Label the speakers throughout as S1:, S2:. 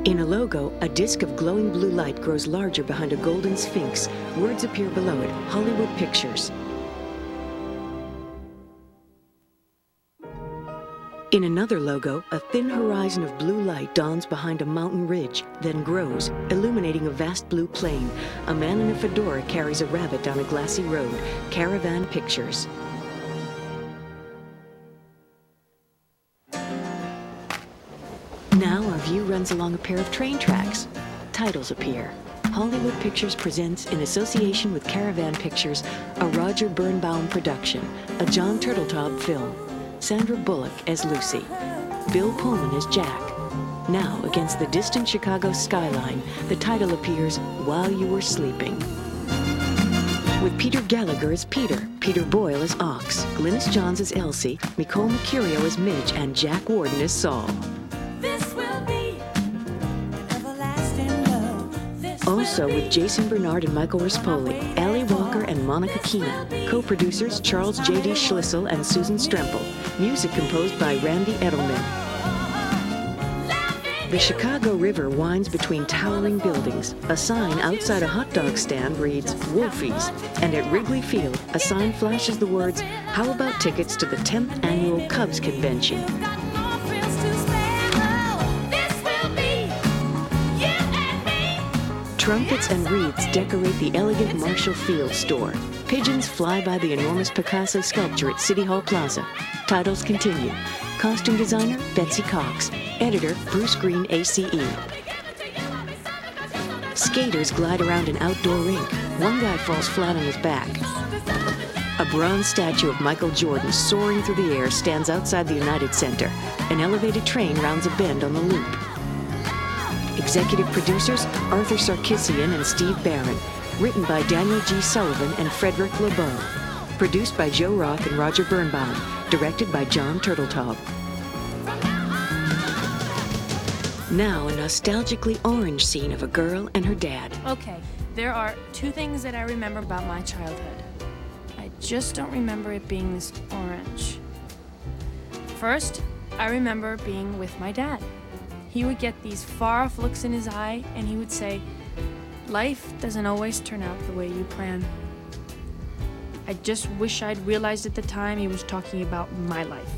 S1: In a logo, a disc of glowing blue light grows larger behind a golden sphinx. Words appear below it, Hollywood Pictures. In another logo, a thin horizon of blue light dawns behind a mountain ridge, then grows, illuminating a vast blue plain. A man in a fedora carries a rabbit down a glassy road. Caravan Pictures. Now our view runs along a pair of train tracks. Titles appear. Hollywood Pictures presents, in association with Caravan Pictures, a Roger Birnbaum production, a John Turteltaub film. Sandra Bullock as Lucy. Bill Pullman as Jack. Now, against the distant Chicago skyline, the title appears, While You Were Sleeping. With Peter Gallagher as Peter, Peter Boyle as Ox, Glynis Johns as Elsie, Nicole Mercurio as Midge, and Jack Warden as Saul. Also with Jason Bernard and Michael Rispoli, Ali Walker and Monica Keena. Co-producers Charles J.D. Schlissel and Susan Strempel. Music composed by Randy Edelman. The Chicago River winds between towering buildings. A sign outside a hot dog stand reads, Wolfies. And at Wrigley Field, a sign flashes the words, How about tickets to the 10th Annual Cubs Convention? Trumpets and wreaths decorate the elegant Marshall Field store. Pigeons fly by the enormous Picasso sculpture at City Hall Plaza. Titles continue. Costume designer, Betsy Cox. Editor, Bruce Green, ACE. Skaters glide around an outdoor rink. One guy falls flat on his back. A bronze statue of Michael Jordan soaring through the air stands outside the United Center. An elevated train rounds a bend on the loop. Executive producers, Arthur Sarkisian and Steve Barron. Written by Daniel G. Sullivan and Frederick LeBeau. Produced by Joe Roth and Roger Birnbaum. Directed by John Turteltaub. Now a nostalgically orange scene of a girl and her dad.
S2: Okay, there are two things that I remember about my childhood. I just don't remember it being this orange. First, I remember being with my dad. He would get these far-off looks in his eye, and he would say, life doesn't always turn out the way you plan. I just wish I'd realized at the time he was talking about my life.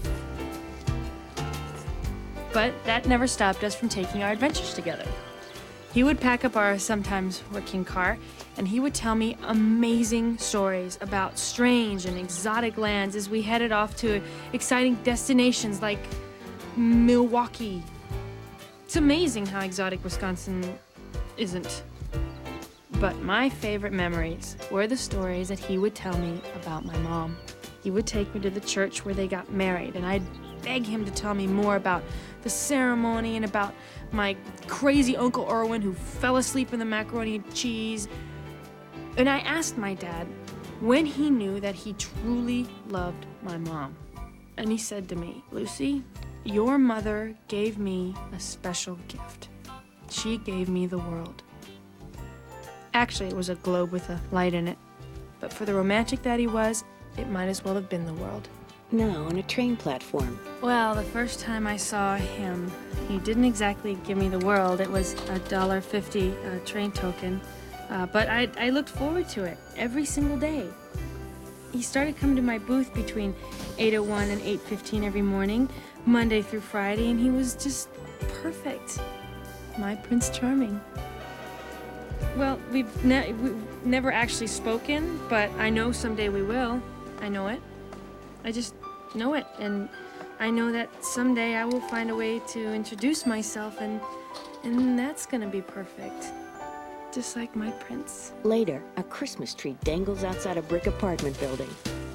S2: But that never stopped us from taking our adventures together. He would pack up our sometimes working car, and he would tell me amazing stories about strange and exotic lands as we headed off to exciting destinations like Milwaukee. It's amazing how exotic Wisconsin isn't. But my favorite memories were the stories that he would tell me about my mom. He would take me to the church where they got married, and I'd beg him to tell me more about the ceremony and about my crazy Uncle Irwin who fell asleep in the macaroni and cheese. And I asked my dad when he knew that he truly loved my mom. And he said to me, Lucy, your mother gave me a special gift. She gave me the world. Actually, it was a globe with a light in it. But for the romantic that he was, it might as well have been the world.
S1: Now on a train platform.
S2: Well, the first time I saw him, he didn't exactly give me the world. It was a $1.50 train token. But I looked forward to it every single day. He started coming to my booth between 8:01 and 8:15 every morning, Monday through Friday, and he was just perfect. My Prince Charming. Well, we've never actually spoken, but I know someday we will. I know it. I just know it, and I know that someday I will find a way to introduce myself, and that's gonna be perfect. Just like my prince.
S1: Later, a Christmas tree dangles outside a brick apartment building.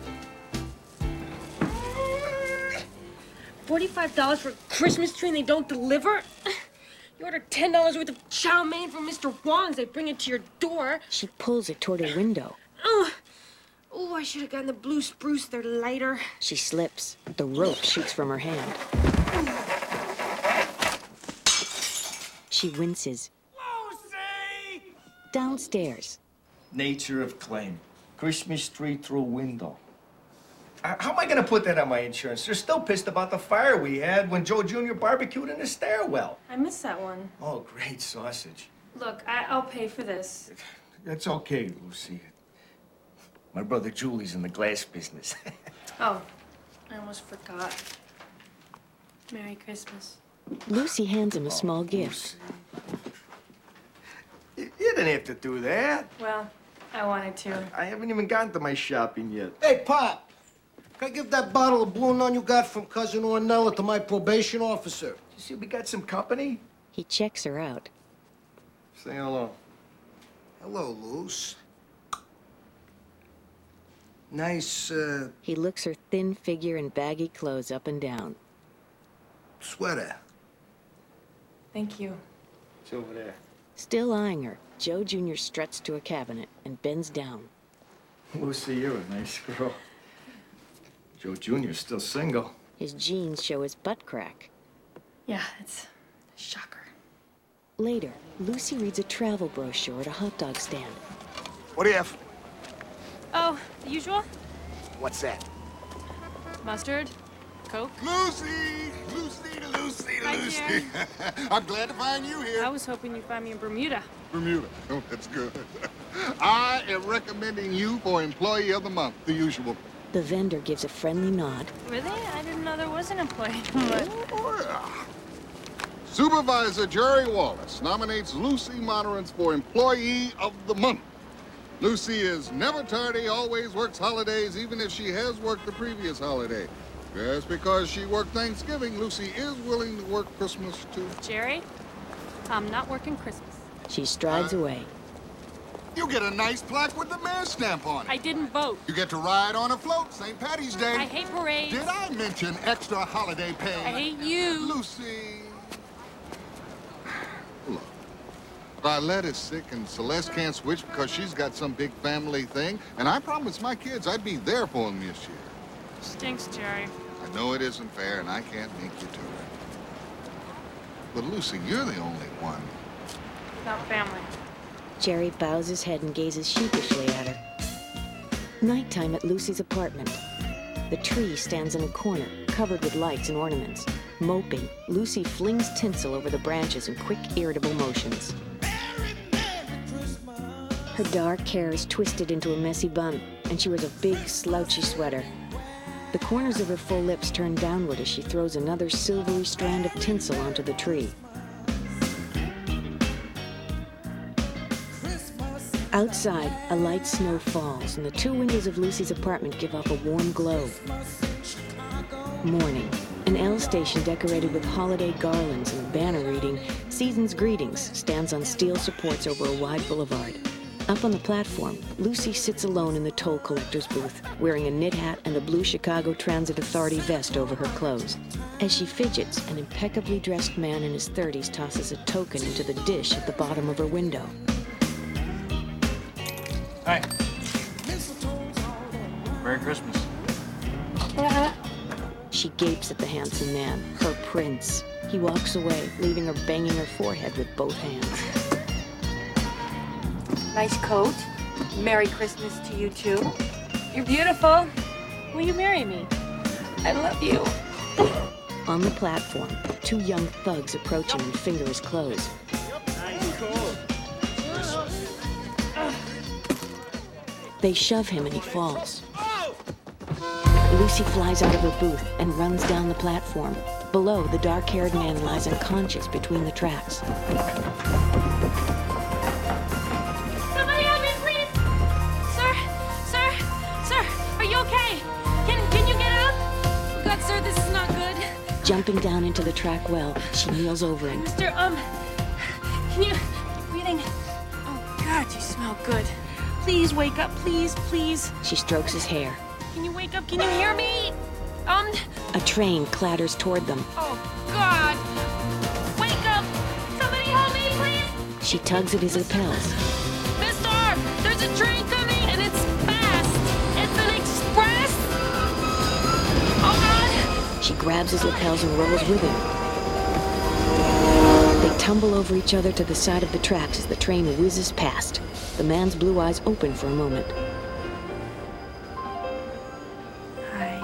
S2: $45 for a Christmas tree and they don't deliver? You order $10 worth of chow mein from Mr. Wong's, they bring it to your door.
S1: She pulls it toward her window.
S2: Oh, I should have gotten the blue spruce, they're lighter.
S1: She slips. The rope shoots from her hand. She winces.
S3: Lucy!
S1: Downstairs.
S3: Nature of claim. Christmas tree through window. How am I gonna put that on my insurance? They're still pissed about the fire we had when Joe Jr. barbecued in the stairwell.
S2: I missed that one.
S3: Oh, great sausage.
S2: Look, I'll pay for this.
S3: That's okay, Lucy. My brother Julie's in the glass business.
S2: Oh, I almost forgot. Merry Christmas.
S1: Lucy hands him a small gift.
S3: You didn't have to do that.
S2: Well, I wanted to.
S3: I haven't even gotten to my shopping yet.
S4: Hey, Pop, can I give that bottle of Blue Nun you got from Cousin Ornella to my probation officer?
S3: You see, we got some company.
S1: He checks her out.
S3: Say hello.
S4: Hello, Luce. Nice,
S1: He looks her thin figure and baggy clothes up and down.
S4: sweater.
S2: Thank you.
S3: It's over there.
S1: Still eyeing her, Joe Jr. struts to a cabinet and bends down.
S3: Lucy, you're a nice girl. Joe Jr.'s still single.
S1: His jeans show his butt crack.
S2: Yeah, it's a shocker.
S1: Later, Lucy reads a travel brochure at a hot dog stand.
S5: What do you have?
S2: Oh, the usual?
S5: What's that?
S2: Mustard, Coke.
S5: Lucy! Lucy, Lucy,
S2: Hi,
S5: Lucy.
S2: Jerry.
S5: I'm glad to find you here.
S2: I was hoping you'd find me in Bermuda.
S5: Bermuda. Oh, that's good. I am recommending you for Employee of the Month, the usual.
S1: The vendor gives a friendly nod.
S2: Really? I didn't know there was an employee. But
S5: Oh, yeah. Supervisor Jerry Wallace nominates Lucy Monorance for Employee of the Month. Lucy is never tardy, always works holidays, even if she has worked the previous holiday. Just because she worked Thanksgiving, Lucy is willing to work Christmas, too.
S2: Jerry, I'm not working Christmas.
S1: She strides away.
S5: You get a nice plaque with the mayor stamp on it.
S2: I didn't vote.
S5: You get to ride on a float St. Patty's Day.
S2: I hate parades.
S5: Did I mention extra holiday pay?
S2: I hate you.
S5: Lucy. Look, Violet is sick and Celeste can't switch because she's got some big family thing. And I promised my kids I'd be there for them this year.
S2: Stinks, Jerry.
S5: I know it isn't fair and I can't make you do it. But Lucy, you're the only one.
S2: Not family.
S1: Jerry bows his head and gazes sheepishly at her. Nighttime at Lucy's apartment. The tree stands in a corner, covered with lights and ornaments. Moping, Lucy flings tinsel over the branches in quick, irritable motions. Her dark hair is twisted into a messy bun, and she wears a big, slouchy sweater. The corners of her full lips turn downward as she throws another silvery strand of tinsel onto the tree. Outside, a light snow falls, and the two windows of Lucy's apartment give off a warm glow. Morning. An L station decorated with holiday garlands and a banner reading, "Season's Greetings," stands on steel supports over a wide boulevard. Up on the platform, Lucy sits alone in the toll collector's booth, wearing a knit hat and a blue Chicago Transit Authority vest over her clothes. As she fidgets, an impeccably dressed man in his 30s tosses a token into the dish at the bottom of her window.
S6: Hi. Merry Christmas.
S1: She gapes at the handsome man, her prince. He walks away, leaving her banging her forehead with both hands.
S7: Nice coat. Merry Christmas to you, too.
S2: You're beautiful. Will you marry me? I love you.
S1: On the platform, two young thugs approach him and finger his clothes. They shove him and he falls. Lucy flies out of her booth and runs down the platform. Below, the dark-haired man lies unconscious between the tracks.
S2: Somebody help me, please! Sir, are you okay? Can you get up? Oh God, sir, this is not good.
S1: Jumping down into the track well, she kneels over him.
S2: Mister, can you... breathing? Oh God, you smell good. Please wake up, please.
S1: She strokes his hair.
S2: Can you wake up? Can you hear me?
S1: A train clatters toward them.
S2: Oh God! Wake up! Somebody help me, please!
S1: She tugs at his lapels.
S2: Mister, there's a train coming and it's fast. It's an express. Oh God!
S1: She grabs his lapels and rolls with him. They tumble over each other to the side of the tracks as the train whizzes past. The man's blue eyes open for a moment.
S7: Hi.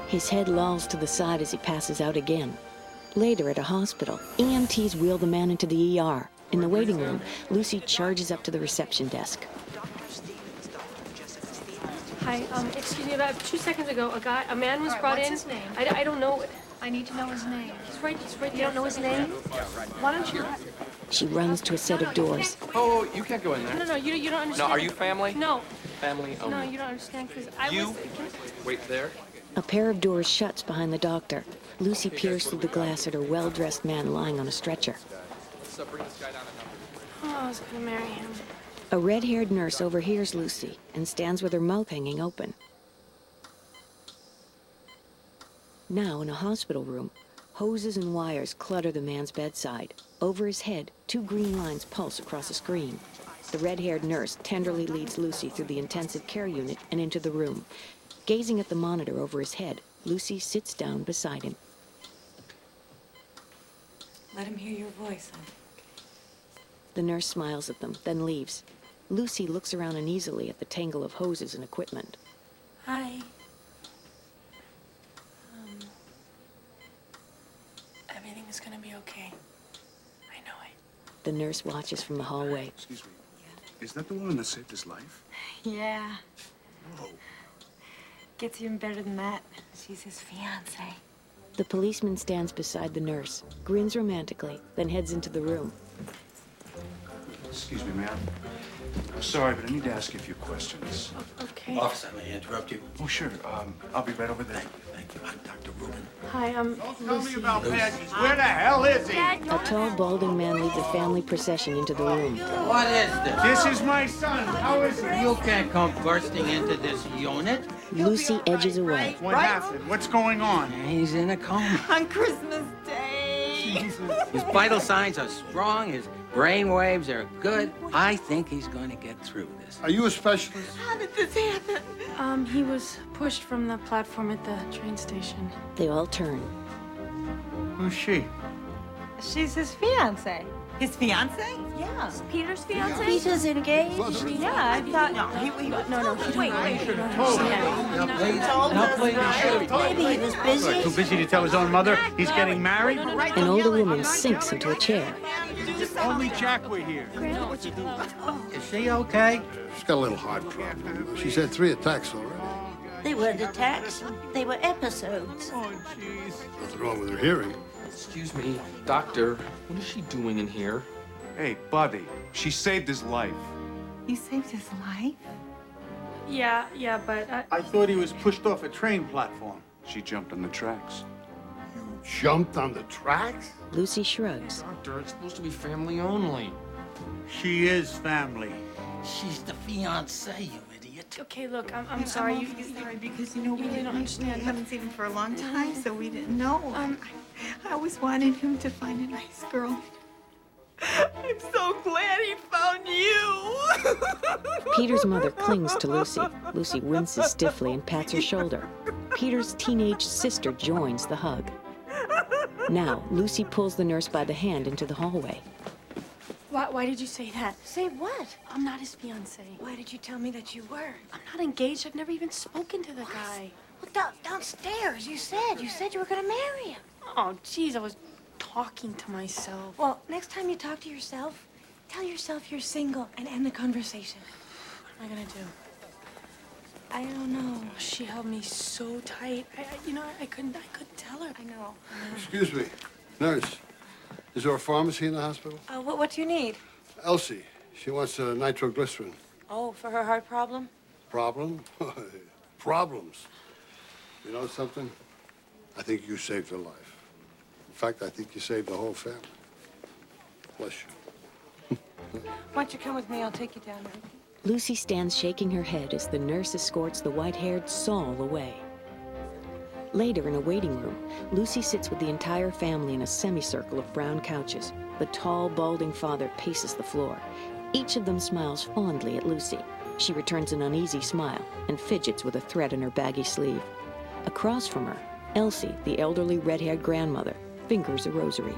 S1: His head lolls to the side as he passes out again. Later at a hospital, EMTs wheel the man into the ER. In the waiting room, Lucy charges up to the reception desk.
S2: Hi, excuse me, about 2 seconds ago, a man was brought in.
S6: What's his name?
S2: I don't know.
S6: I need to know his name.
S2: He's right there.
S6: You don't know his name? Why don't you...
S1: She runs to a set of doors.
S8: Oh, you can't go in there.
S2: No, you don't understand.
S8: No, are you family?
S2: No.
S8: Family only.
S2: No, you don't understand, because I
S8: You
S2: was...
S8: wait there.
S1: A pair of doors shuts behind the doctor. Lucy peers through the glass at a well-dressed man lying on a stretcher.
S8: So bring this guy down a number.
S2: Oh, I was gonna marry him.
S1: A red-haired nurse overhears Lucy and stands with her mouth hanging open. Now, in a hospital room, hoses and wires clutter the man's bedside. Over his head, 2 green lines pulse across a screen. The red-haired nurse tenderly leads Lucy through the intensive care unit and into the room. Gazing at the monitor over his head, Lucy sits down beside him.
S7: Let him hear your voice, honey.
S1: The nurse smiles at them, then leaves. Lucy looks around uneasily at the tangle of hoses and equipment.
S7: Hi.
S2: Everything is gonna be okay. I know it.
S1: The nurse watches from the hallway.
S9: Excuse me. Is that the woman that saved his life?
S7: Yeah.
S9: Whoa.
S7: Gets even better than that. She's his fiancée.
S1: The policeman stands beside the nurse, grins romantically, then heads into the room.
S9: Excuse me, ma'am. I'm sorry, but I need to ask you a few questions.
S2: Okay.
S10: Officer, may I interrupt you?
S9: Oh, sure. I'll be right over there.
S10: Thank you. I'm Dr. Rubin.
S2: Hi,
S3: Tell me about Padges. Where the hell is he?
S1: A tall, balding man leads a family procession into the room.
S10: What is this?
S3: This is my son. How is he?
S10: You can't come bursting into this unit.
S1: Lucy edges away.
S3: What happened? What's going on?
S10: He's in a coma.
S7: On Christmas Day.
S10: His vital signs are strong. His brain waves are good. I think he's going to get through this.
S4: Are you a specialist?
S7: How did this happen?
S2: he was pushed from the platform at the train station.
S1: They all turn.
S3: Who's she?
S7: She's his fiancée.
S6: His fiancée?
S7: Yeah.
S2: Peter's fiancé?
S7: Peter's engaged? Yeah, I thought...
S6: No, he
S2: Wait.
S10: Now, please.
S7: Maybe he was busy.
S3: Too busy to tell his own mother he's getting married?
S1: An older woman sinks into a chair.
S3: Only Jack were here.
S10: Is she okay?
S4: She's got a little heart problem. She's had 3 attacks already.
S11: They weren't attacks. They were episodes.
S3: Oh, jeez.
S4: Nothing wrong with her hearing.
S8: Excuse me, doctor. What is she doing in here?
S9: Hey, buddy. She saved his life.
S6: You saved his life?
S2: Yeah, but
S3: I thought he was pushed off a train platform.
S9: She jumped on the tracks.
S4: You jumped on the tracks?
S1: Lucy shrugs.
S8: Doctor, it's supposed to be family only.
S3: She is family.
S10: She's the fiancée, you idiot.
S2: okay, look, I'm sorry. You
S6: Sorry, because, you know,
S2: you really don't understand.
S6: We haven't seen him for a long time, so we didn't know. I always wanted him to find a nice girl. I'm so glad he found you.
S1: Peter's mother clings to Lucy. Lucy winces stiffly and pats her shoulder. Peter's teenage sister joins the hug. Now, Lucy pulls the nurse by the hand into the hallway.
S2: Why did you say that?
S7: Say what?
S2: I'm not his fiancée.
S7: Why did you tell me that you were?
S2: I'm not engaged. I've never even spoken to the guy.
S7: Well, downstairs, you said you were gonna marry him.
S2: Oh, jeez, I was talking to myself.
S7: Well, next time you talk to yourself, tell yourself you're single and end the conversation.
S2: What am I gonna do?
S7: I don't know.
S2: She held me so tight. I couldn't tell her.
S7: I know.
S4: Excuse me. Nurse, is there a pharmacy in the hospital?
S7: What do you need?
S4: Elsie. She wants nitroglycerin.
S7: Oh, for her heart problem?
S4: Problem? Problems. You know something? I think you saved her life. In fact, I think you saved the whole family. Bless you.
S7: Why don't you come with me? I'll take you down there.
S1: Lucy stands shaking her head as the nurse escorts the white-haired Saul away. Later, in a waiting room, Lucy sits with the entire family in a semicircle of brown couches. The tall, balding father paces the floor. Each of them smiles fondly at Lucy. She returns an uneasy smile and fidgets with a thread in her baggy sleeve. Across from her, Elsie, the elderly red-haired grandmother, fingers a rosary.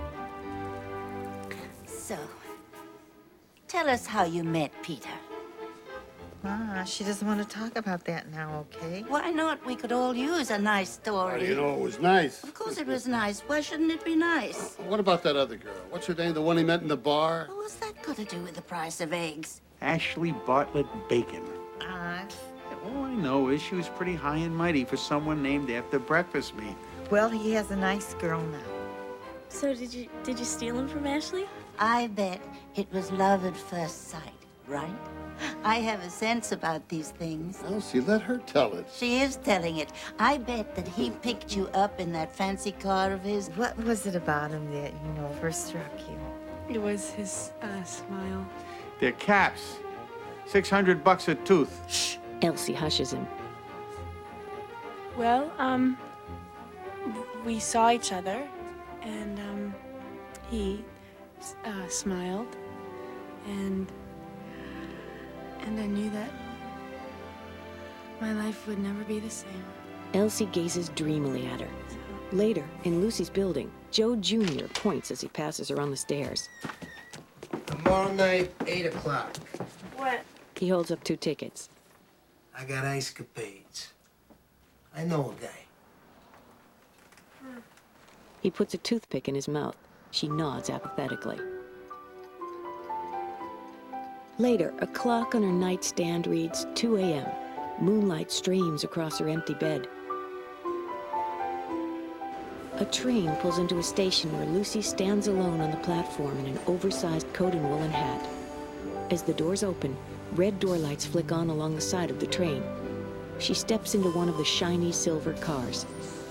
S11: So, tell us how you met Peter.
S6: Ma, she doesn't want to talk about that now, okay?
S11: Why not? We could all use a nice story.
S4: You know, it was nice.
S11: Of course it was nice. Why shouldn't it be nice?
S4: What about that other girl? What's her name? The one he met in the bar?
S11: What's that got to do with the price of eggs?
S9: Ashley Bartlett Bacon.
S6: Aunt.
S9: All I know is she was pretty high and mighty for someone named after breakfast meat.
S6: Well, he has a nice girl now.
S12: So did you steal him from Ashley?
S11: I bet it was love at first sight, right? I have a sense about these things.
S4: Elsie, let her tell it.
S11: She is telling it. I bet that he picked you up in that fancy car of his.
S6: What was it about him that, first struck you?
S2: It was his smile.
S9: They're caps. $600 a tooth.
S1: Shh. Elsie hushes him.
S2: Well, we saw each other, and he smiled, and I knew that my life would never be the same.
S1: Elsie gazes dreamily at her. Later, in Lucy's building, Joe Jr. points as he passes her on the stairs.
S13: Tomorrow night, 8 o'clock.
S2: What?
S1: He holds up 2 tickets.
S13: I got ice capades. I know a guy.
S1: He puts a toothpick in his mouth. She nods apathetically. Later, a clock on her nightstand reads 2 a.m. Moonlight streams across her empty bed. A train pulls into a station where Lucy stands alone on the platform in an oversized coat and woolen hat. As the doors open, red door lights flick on along the side of the train. She steps into one of the shiny silver cars.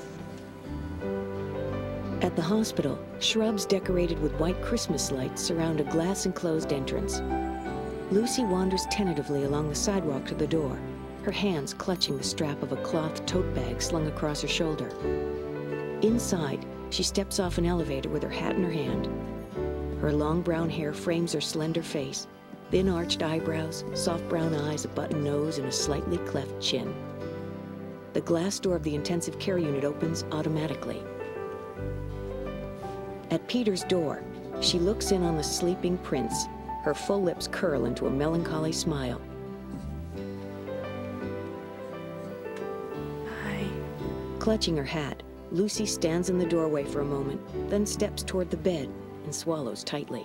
S1: At the hospital, shrubs decorated with white Christmas lights surround a glass-enclosed entrance. Lucy wanders tentatively along the sidewalk to the door, her hands clutching the strap of a cloth tote bag slung across her shoulder. Inside, she steps off an elevator with her hat in her hand. Her long brown hair frames her slender face, thin arched eyebrows, soft brown eyes, a button nose, and a slightly cleft chin. The glass door of the intensive care unit opens automatically. At Peter's door, she looks in on the sleeping prince. Her full lips curl into a melancholy smile.
S2: Hi.
S1: Clutching her hat, Lucy stands in the doorway for a moment, then steps toward the bed and swallows tightly.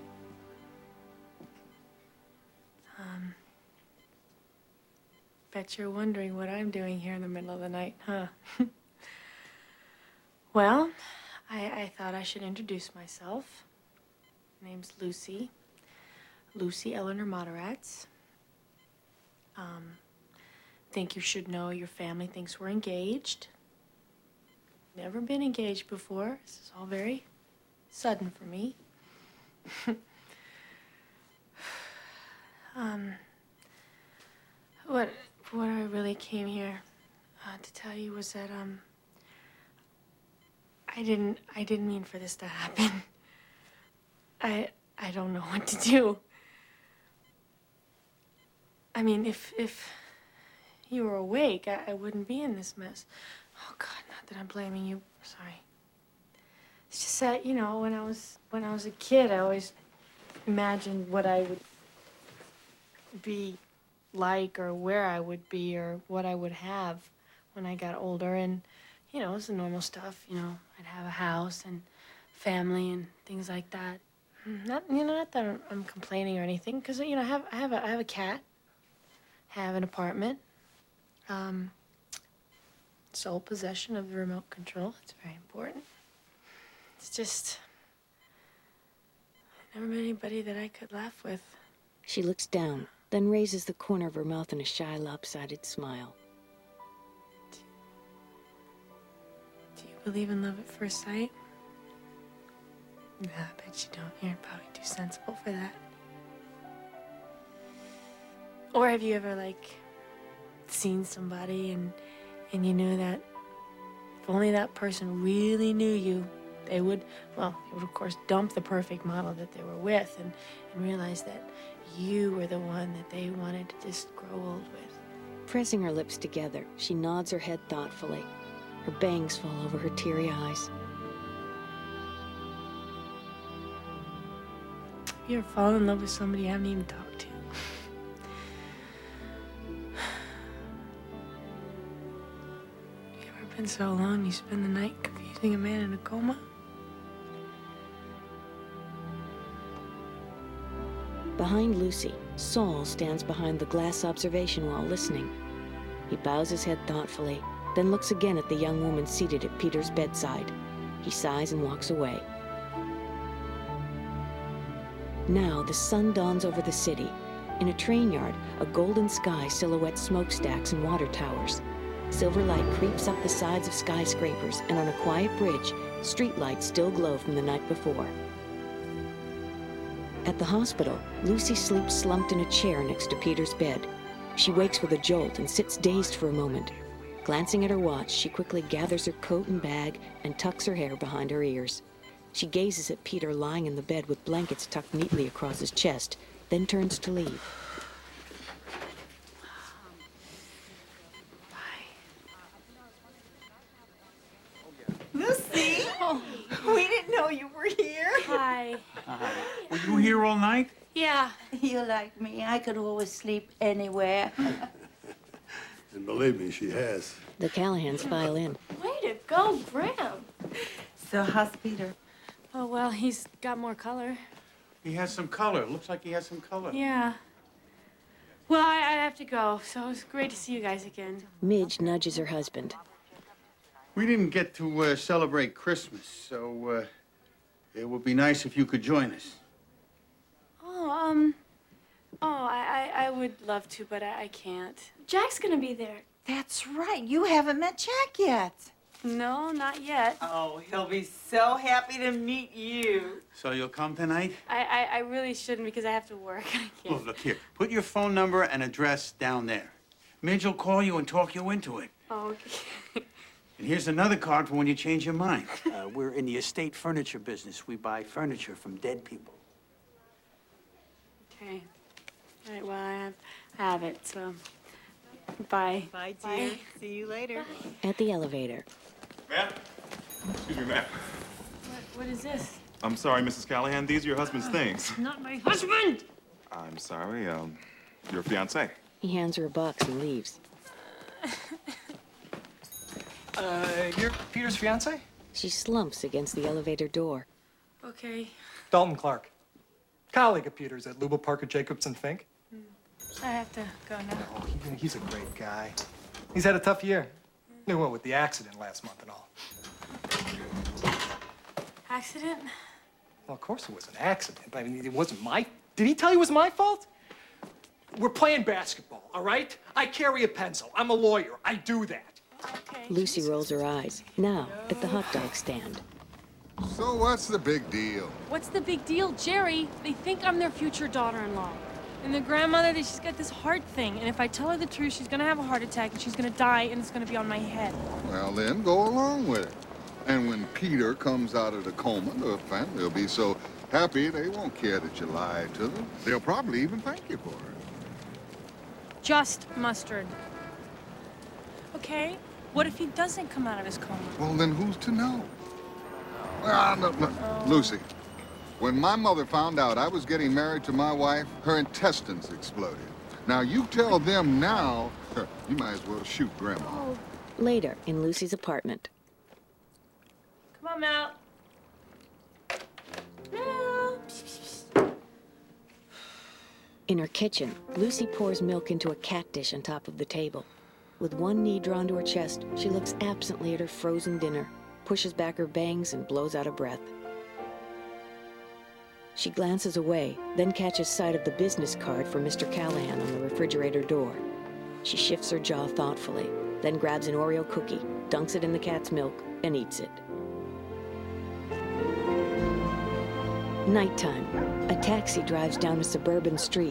S2: Bet you're wondering what I'm doing here in the middle of the night, huh? Well, I thought I should introduce myself. My name's Lucy. Lucy Eleanor Moderatz. Think you should know your family thinks we're engaged. Never been engaged before. This is all very sudden for me. What I really came here to tell you was that I didn't mean for this to happen. I don't know what to do. I mean, if you were awake, I wouldn't be in this mess. Oh God, not that I'm blaming you. Sorry. It's just that, when I was a kid, I always imagined what I would be like, or where I would be, or what I would have when I got older. And it's the normal stuff. I'd have a house and family and things like that. Not that I'm complaining or anything, because I have a cat, have an apartment, sole possession of the remote control. It's very important. It's just I've never met anybody that I could laugh with.
S1: She looks down, then raises the corner of her mouth in a shy, lopsided smile.
S2: Do you believe in love at first sight? No, I bet you don't. You're probably too sensible for that. Or have you ever, seen somebody and you knew that if only that person really knew you, they would, of course, dump the perfect model that they were with and realize that you were the one that they wanted to just grow old with.
S1: Pressing her lips together, she nods her head thoughtfully. Her bangs fall over her teary eyes.
S2: You ever fall in love with somebody you haven't even talked to? been so long you spend the night confusing a man in a coma?
S1: Behind Lucy, Saul stands behind the glass observation wall listening. He bows his head thoughtfully, then looks again at the young woman seated at Peter's bedside. He sighs and walks away. Now the sun dawns over the city. In a train yard, a golden sky silhouettes smokestacks and water towers. Silver light creeps up the sides of skyscrapers, and on a quiet bridge, streetlights still glow from the night before. At the hospital, Lucy sleeps slumped in a chair next to Peter's bed. She wakes with a jolt and sits dazed for a moment. Glancing at her watch, she quickly gathers her coat and bag and tucks her hair behind her ears. She gazes at Peter lying in the bed with blankets tucked neatly across his chest, then turns to leave.
S6: Lucy! Oh. We didn't know you were here.
S2: Hi.
S9: Were you here all night?
S2: Yeah.
S11: You're like me. I could always sleep anywhere.
S4: And believe me, she has.
S1: The Callahans file in.
S2: Way to go, Graham.
S6: So how's Peter?
S2: Oh, well, he's got more color.
S9: He has some color. Looks like he has some color.
S2: Yeah. Well, I have to go, so it was great to see you guys again.
S1: Midge nudges her husband.
S9: We didn't get to celebrate Christmas, so it would be nice if you could join us.
S2: I would love to, but I can't. Jack's gonna be there.
S6: That's right. You haven't met Jack yet.
S2: No, not yet.
S6: Oh, he'll be so happy to meet you.
S9: So you'll come tonight?
S2: I really shouldn't because I have to work. I can't.
S9: Well, look here. Put your phone number and address down there. Midge will call you and talk you into it.
S2: Oh, okay.
S9: And here's another card for when you change your mind.
S14: We're in the estate furniture business. We buy furniture from dead people.
S2: Okay. All right, well, I have it, so bye.
S6: Bye, dear. See you later.
S1: At the elevator.
S15: Ma'am? Excuse me, ma'am.
S2: What is this?
S15: I'm sorry, Mrs. Callahan. These are your husband's things.
S2: Not my husband!
S15: I'm sorry, your fiancé.
S1: He hands her a box and leaves.
S16: You're Peter's fiancé?
S1: She slumps against the elevator door.
S2: Okay.
S16: Dalton Clark. Colleague of Peter's at Lubel Parker Jacobson Fink.
S2: I have to go now.
S16: Oh, he's a great guy. He's had a tough year. Knew what with the accident last month and all.
S2: Accident?
S16: Well, of course it was an accident. I mean, it wasn't my... Did he tell you it was my fault? We're playing basketball, all right? I carry a pencil. I'm a lawyer. I do that.
S2: Okay.
S1: Lucy rolls her eyes. Now, at the hot dog stand.
S5: So what's the big deal?
S2: What's the big deal, Jerry? They think I'm their future daughter-in-law. And the grandmother, she's got this heart thing. And if I tell her the truth, she's gonna have a heart attack and she's gonna die and it's gonna be on my head.
S5: Well, then go along with it. And when Peter comes out of the coma, the family will be so happy they won't care that you lied to them. They'll probably even thank you for it.
S2: Just mustard. Okay, what if he doesn't come out of his coma?
S5: Well, then who's to know? No. Lucy, when my mother found out I was getting married to my wife, her intestines exploded. Now, you tell them now, you might as well shoot Grandma.
S2: Oh.
S1: Later, in Lucy's apartment.
S2: Come on, Mal. Mal.
S1: In her kitchen, Lucy pours milk into a cat dish on top of the table. With one knee drawn to her chest, she looks absently at her frozen dinner, pushes back her bangs, and blows out a breath. She glances away, then catches sight of the business card for Mr. Callahan on the refrigerator door. She shifts her jaw thoughtfully, then grabs an Oreo cookie, dunks it in the cat's milk, and eats it. Nighttime. A taxi drives down a suburban street.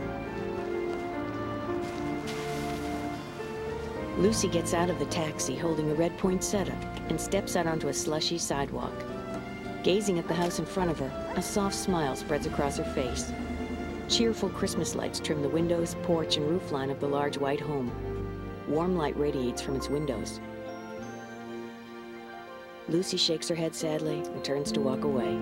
S1: Lucy gets out of the taxi holding a red poinsettia and steps out onto a slushy sidewalk. Gazing at the house in front of her, a soft smile spreads across her face. Cheerful Christmas lights trim the windows, porch, and roofline of the large white home. Warm light radiates from its windows. Lucy shakes her head sadly and turns to walk away.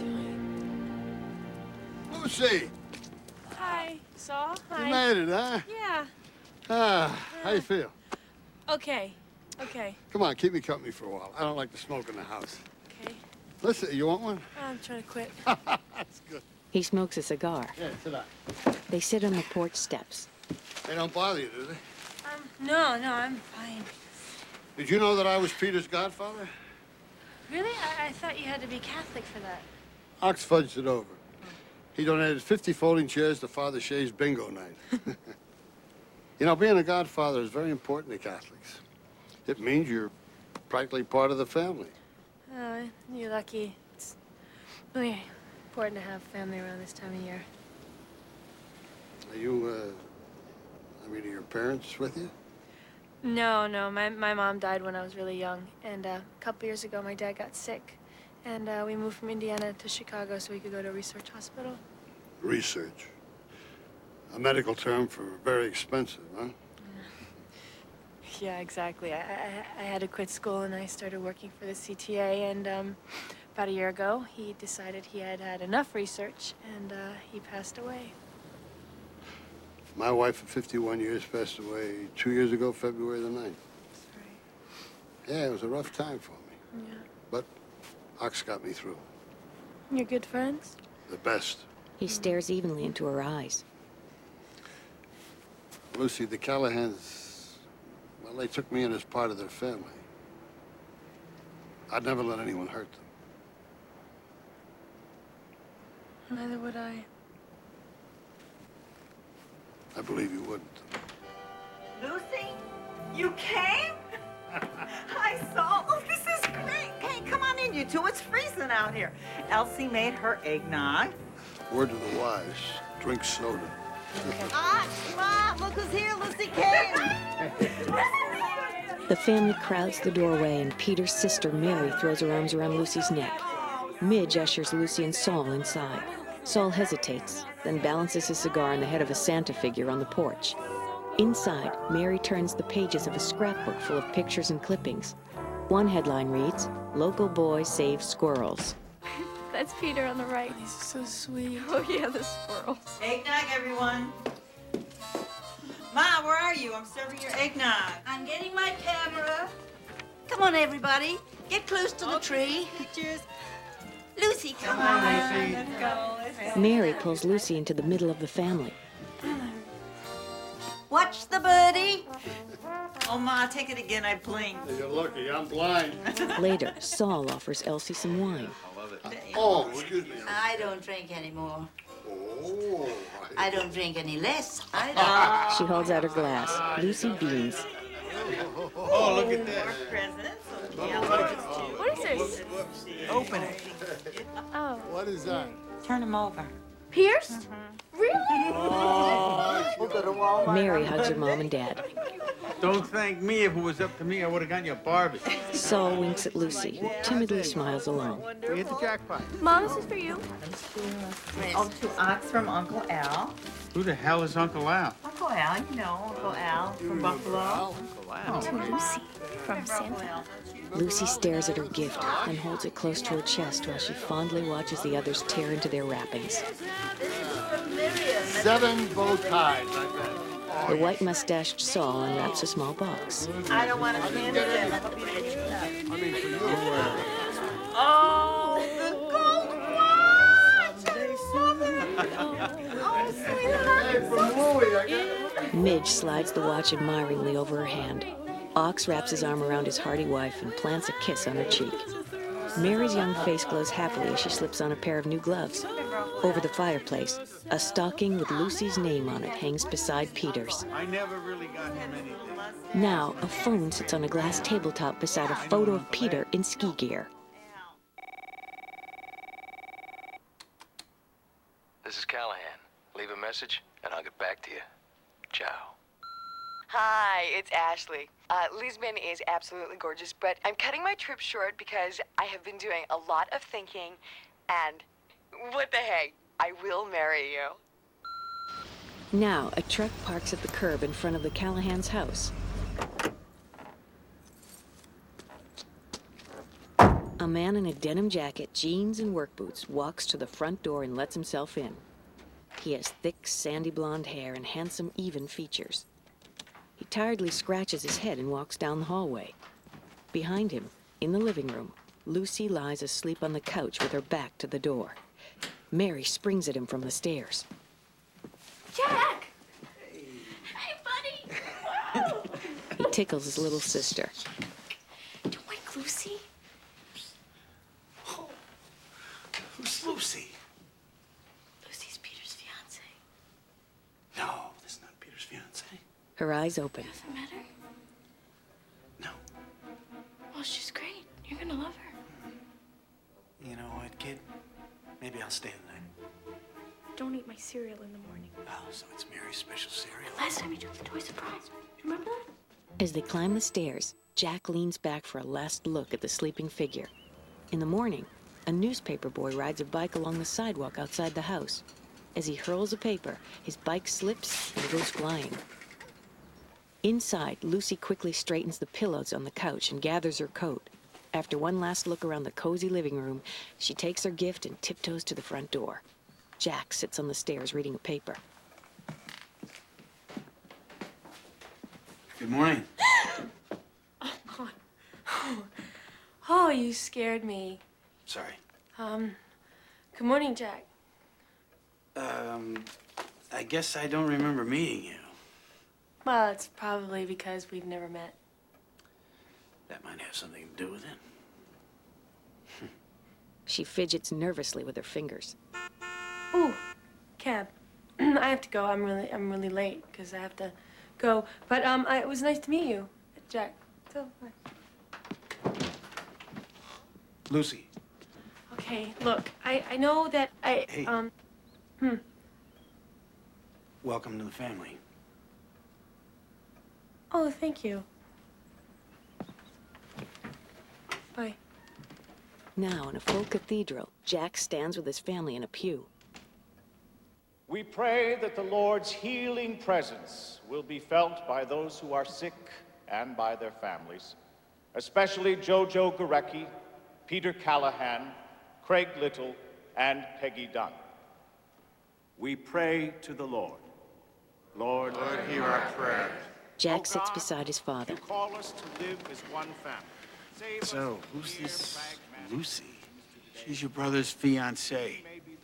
S4: Lucy!
S2: Hi, Saul. Hi.
S4: You made it, huh?
S2: Yeah.
S4: How you feel?
S2: Okay. Okay.
S4: Come on, keep me company for a while. I don't like to smoke in the house.
S2: Okay.
S4: Listen, you want one?
S2: I'm trying to quit.
S4: That's good.
S1: He smokes a cigar.
S4: Yeah, sit down.
S1: They sit on the porch steps.
S4: They don't bother you, do they?
S2: No, I'm fine.
S4: Did you know that I was Peter's godfather?
S2: Really? I thought you had to be Catholic for that.
S4: Ox fudged it over. He donated 50 folding chairs to Father Shea's bingo night. You know, being a godfather is very important to Catholics. It means you're practically part of the family.
S2: Oh, you're lucky. It's really important to have family around this time of year.
S4: Are you, are your parents with you?
S2: No. My mom died when I was really young. And a couple years ago, my dad got sick. And we moved from Indiana to Chicago so we could go to a research hospital.
S4: Research. A medical term for very expensive, huh?
S2: Yeah, exactly. I had to quit school and I started working for the CTA. And about a year ago, he decided he had had enough research and he passed away.
S4: My wife of 51 years passed away 2 years ago, February the 9th.
S2: That's right.
S4: Yeah, it was a rough time for me.
S2: Yeah.
S4: But Ox got me through.
S2: You're good friends?
S4: The best.
S1: He stares evenly into her eyes.
S4: Lucy, the Callahans, well, they took me in as part of their family. I'd never let anyone hurt them.
S2: Neither would I.
S4: I believe you wouldn't.
S6: Lucy, you came? Hi, Saul. Oh, this is great. Hey, come on in, you two. It's freezing out here. Elsie made her eggnog.
S4: Word to the wise, drink soda.
S11: Mom, look who's here. Lucy came.
S1: The family crowds the doorway, and Peter's sister, Mary, throws her arms around Lucy's neck. Midge ushers Lucy and Saul inside. Saul hesitates, then balances his cigar on the head of a Santa figure on the porch. Inside, Mary turns the pages of a scrapbook full of pictures and clippings. One headline reads, "Local boy saves squirrels."
S2: That's Peter on the right. He's so sweet. Oh, yeah, the squirrels.
S6: Eggnog, everyone. Ma, where are you? I'm serving your eggnog.
S11: I'm getting my camera. Come on, everybody. Get close to the tree.
S6: Pictures.
S11: Lucy, come on.
S6: Lucy. Let's go.
S1: Mary pulls Lucy into the middle of the family.
S11: Watch the birdie.
S6: Oh, Ma, take it again. I blinked.
S4: You're lucky. I'm blind.
S1: Later, Saul offers Elsie some wine.
S4: Oh, excuse me.
S11: I don't drink anymore.
S4: Oh.
S11: I don't drink any less.
S1: She holds out her glass. Lucy beams.
S4: Oh, look at that.
S6: More presents.
S2: What is this?
S6: Open it.
S2: Oh.
S4: What is that?
S6: Turn them over.
S2: Pierced? Really?
S11: We'll go to Walmart.
S1: Mary hugs her mom and dad.
S9: Don't thank me. If it was up to me, I would have gotten you a Barbie.
S1: Saul winks at Lucy, who timidly smiles along.
S9: We hit the jackpot.
S2: Mom, this is for you.
S6: Oh, to Ox from Uncle Al.
S9: Who the hell is Uncle Al?
S6: Uncle Al, you know, Uncle Al from Buffalo.
S2: To Lucy from Santa.
S1: Lucy stares at her gift and holds it close to her chest while she fondly watches the others tear into their wrappings.
S4: 7 bow ties, I bet.
S1: The white-mustached Saul unwraps a small box.
S6: I don't want to stand it in. I hope you didn't do that.
S4: I mean, for you.
S6: Oh, the gold watch! I love it. Oh, sweetheart.
S4: Hey, from Louie, I got it.
S1: Midge slides the watch admiringly over her hand. Ox wraps his arm around his hearty wife and plants a kiss on her cheek. Mary's young face glows happily as she slips on a pair of new gloves. Over the fireplace, a stocking with Lucy's name on it hangs beside Peter's.
S9: I never really got him anything.
S1: Now, a phone sits on a glass tabletop beside a photo of Peter in ski gear.
S17: This is Callahan. Leave a message, and I'll get back to you. Ciao.
S18: Hi, it's Ashley. Lisbon is absolutely gorgeous, but I'm cutting my trip short because I have been doing a lot of thinking, and what the heck, I will marry you.
S1: Now, a truck parks at the curb in front of the Callahan's house. A man in a denim jacket, jeans, and work boots walks to the front door and lets himself in. He has thick, sandy blonde hair and handsome, even features. He tiredly scratches his head and walks down the hallway. Behind him, in the living room, Lucy lies asleep on the couch with her back to the door. Mary springs at him from the stairs.
S12: Jack! Hey, buddy!
S1: He tickles his little sister.
S12: Don't wake Lucy.
S14: Oh. Who's Lucy?
S12: Lucy's Peter's fiance.
S14: No, that's not Peter's fiance.
S1: Her eyes open.
S12: Doesn't matter.
S14: No.
S12: Well, she's great. You're gonna love her.
S14: You know what, kid? Maybe I'll stay the night.
S12: Don't eat my cereal in the morning.
S14: Oh, so it's Mary's special cereal.
S12: Last time you took the toy surprise. Do you remember that?
S1: As they climb the stairs, Jack leans back for a last look at the sleeping figure. In the morning, a newspaper boy rides a bike along the sidewalk outside the house. As he hurls a paper, his bike slips and goes flying. Inside, Lucy quickly straightens the pillows on the couch and gathers her coat. After one last look around the cozy living room, she takes her gift and tiptoes to the front door. Jack sits on the stairs reading a paper.
S14: Good morning.
S2: Oh, God. Oh, you scared me.
S14: Sorry.
S2: Good morning, Jack.
S14: I guess I don't remember meeting you.
S2: Well, it's probably because we've never met.
S14: That might have something to do with it.
S1: She fidgets nervously with her fingers.
S2: Ooh, cab. I have to go. I'm really late because I have to go. But it was nice to meet you, Jack. So.
S14: Lucy.
S2: Okay, look. I know that I.
S14: Hey. Welcome to the family.
S2: Oh, thank you. Bye.
S1: Now, in a full cathedral, Jack stands with his family in a pew.
S19: We pray that the Lord's healing presence will be felt by those who are sick and by their families, especially Jojo Gurecki, Peter Callahan, Craig Little, and Peggy Dunn. We pray to the Lord. Lord, hear our prayer.
S1: Jack sits beside his father.
S19: You call us to live as one family. Save
S14: So, who's this Lucy? She's your brother's fiancée.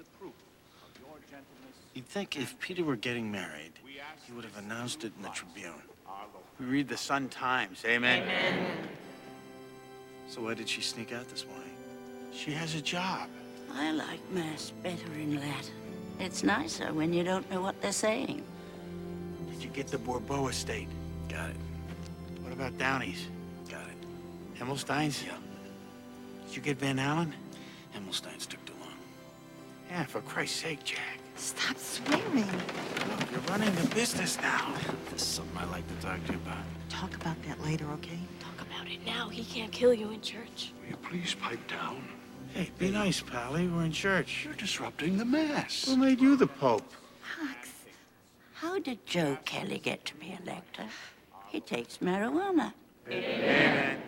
S14: You'd think if Peter were getting married, he would have announced it in the Tribune. We read the Sun-Times, amen? Amen. So why did she sneak out this morning? She has a job.
S11: I like Mass better in Latin. It's nicer when you don't know what they're saying.
S14: Did you get the Bourbeau estate? Got it. What about Downey's? Got it. Himmelstein's? Yeah. Did you get Van Allen? Himmelstein's took too long. Yeah, for Christ's sake, Jack.
S6: Stop swearing.
S14: Look, you're running the business now. This is something I'd like to talk to you about.
S6: Talk about that later, okay?
S12: Talk about it now. He can't kill you in church.
S4: Will you please pipe down?
S14: Hey, be nice, Pally. We're in church.
S4: You're disrupting the Mass.
S14: Who made you the Pope?
S11: Max, how did Joe Kelly get to be elector? He takes marijuana.
S14: Amen.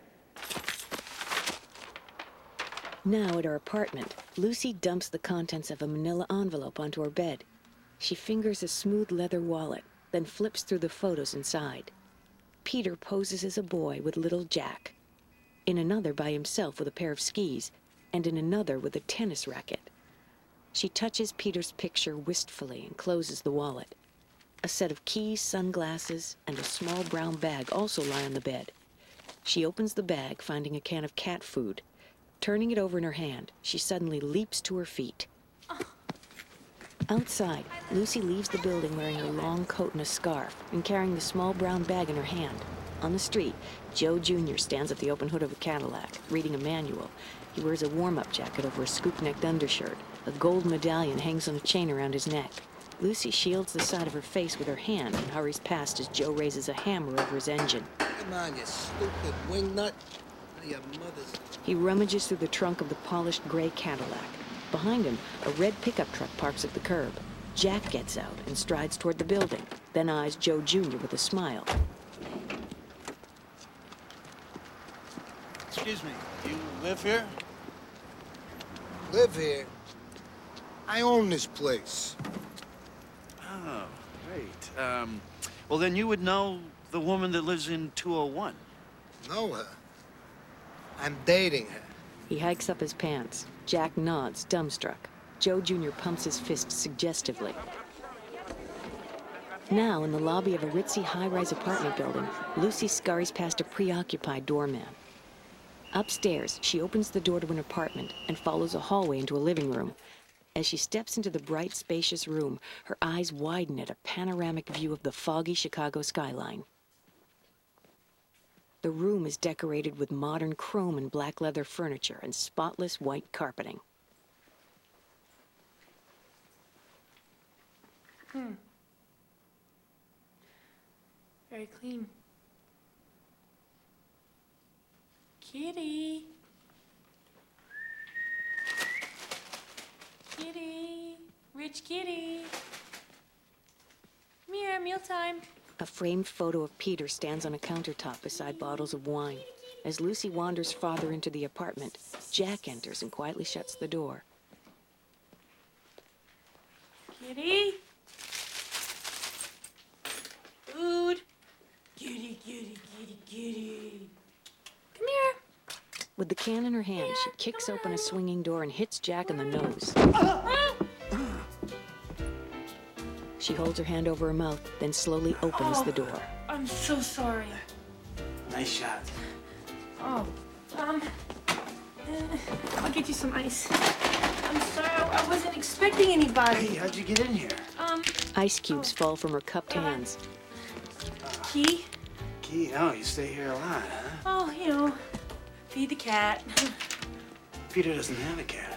S1: Now at her apartment, Lucy dumps the contents of a manila envelope onto her bed. She fingers a smooth leather wallet, then flips through the photos inside. Peter poses as a boy with little Jack. In another by himself with a pair of skis, and in another with a tennis racket. She touches Peter's picture wistfully and closes the wallet. A set of keys, sunglasses, and a small brown bag also lie on the bed. She opens the bag, finding a can of cat food. Turning it over in her hand, she suddenly leaps to her feet. Outside, Lucy leaves the building wearing her long coat and a scarf and carrying the small brown bag in her hand. On the street, Joe Jr. stands at the open hood of a Cadillac, reading a manual. He wears a warm-up jacket over a scoop-necked undershirt. A gold medallion hangs on a chain around his neck. Lucy shields the side of her face with her hand and hurries past as Joe raises a hammer over his engine.
S13: Come on, you stupid wingnut. Your mother's...
S1: He rummages through the trunk of the polished gray Cadillac. Behind him, a red pickup truck parks at the curb. Jack gets out and strides toward the building, then eyes Joe Jr. with a smile.
S14: Excuse me, you live here?
S13: Live here? I own this place.
S14: Oh, great. Well, then you would know the woman that lives in 201.
S13: Know her? I'm dating her.
S1: He hikes up his pants. Jack nods, dumbstruck. Joe Jr. pumps his fist suggestively. Now, in the lobby of a ritzy high-rise apartment building, Lucy scurries past a preoccupied doorman. Upstairs, she opens the door to an apartment and follows a hallway into a living room. As she steps into the bright, spacious room, her eyes widen at a panoramic view of the foggy Chicago skyline. The room is decorated with modern chrome and black leather furniture and spotless white carpeting.
S2: Very clean. Kitty. Kitty. Rich kitty. Come here, mealtime.
S1: A framed photo of Peter stands on a countertop beside bottles of wine. As Lucy wanders farther into the apartment, Jack enters and quietly shuts the door.
S2: Kitty. Food. Kitty, kitty, kitty, kitty. Come here.
S1: With the can in her hand, she kicks open a swinging door and hits Jack in the nose. She holds her hand over her mouth, then slowly opens the door.
S2: I'm so sorry.
S14: Nice shot.
S2: Oh, I'll get you some ice. I'm sorry, I wasn't expecting anybody.
S14: Hey, how'd you get in here?
S1: Ice cubes fall from her cupped hands.
S2: Key?
S14: Key? Oh, you stay here a lot, huh?
S2: Oh, you know, feed the cat.
S14: Peter doesn't have a cat.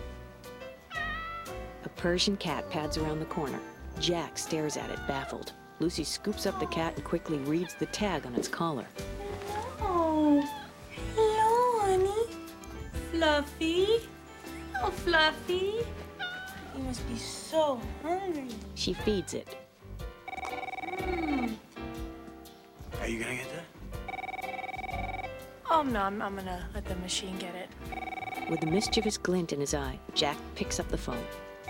S1: A Persian cat pads around the corner. Jack stares at it, baffled. Lucy scoops up the cat and quickly reads the tag on its collar.
S2: Oh, hello, honey. Fluffy. Oh, Fluffy. You must be so hungry.
S1: She feeds it.
S14: Are you gonna get that?
S2: Oh, no, I'm gonna let the machine get it.
S1: With a mischievous glint in his eye, Jack picks up the phone.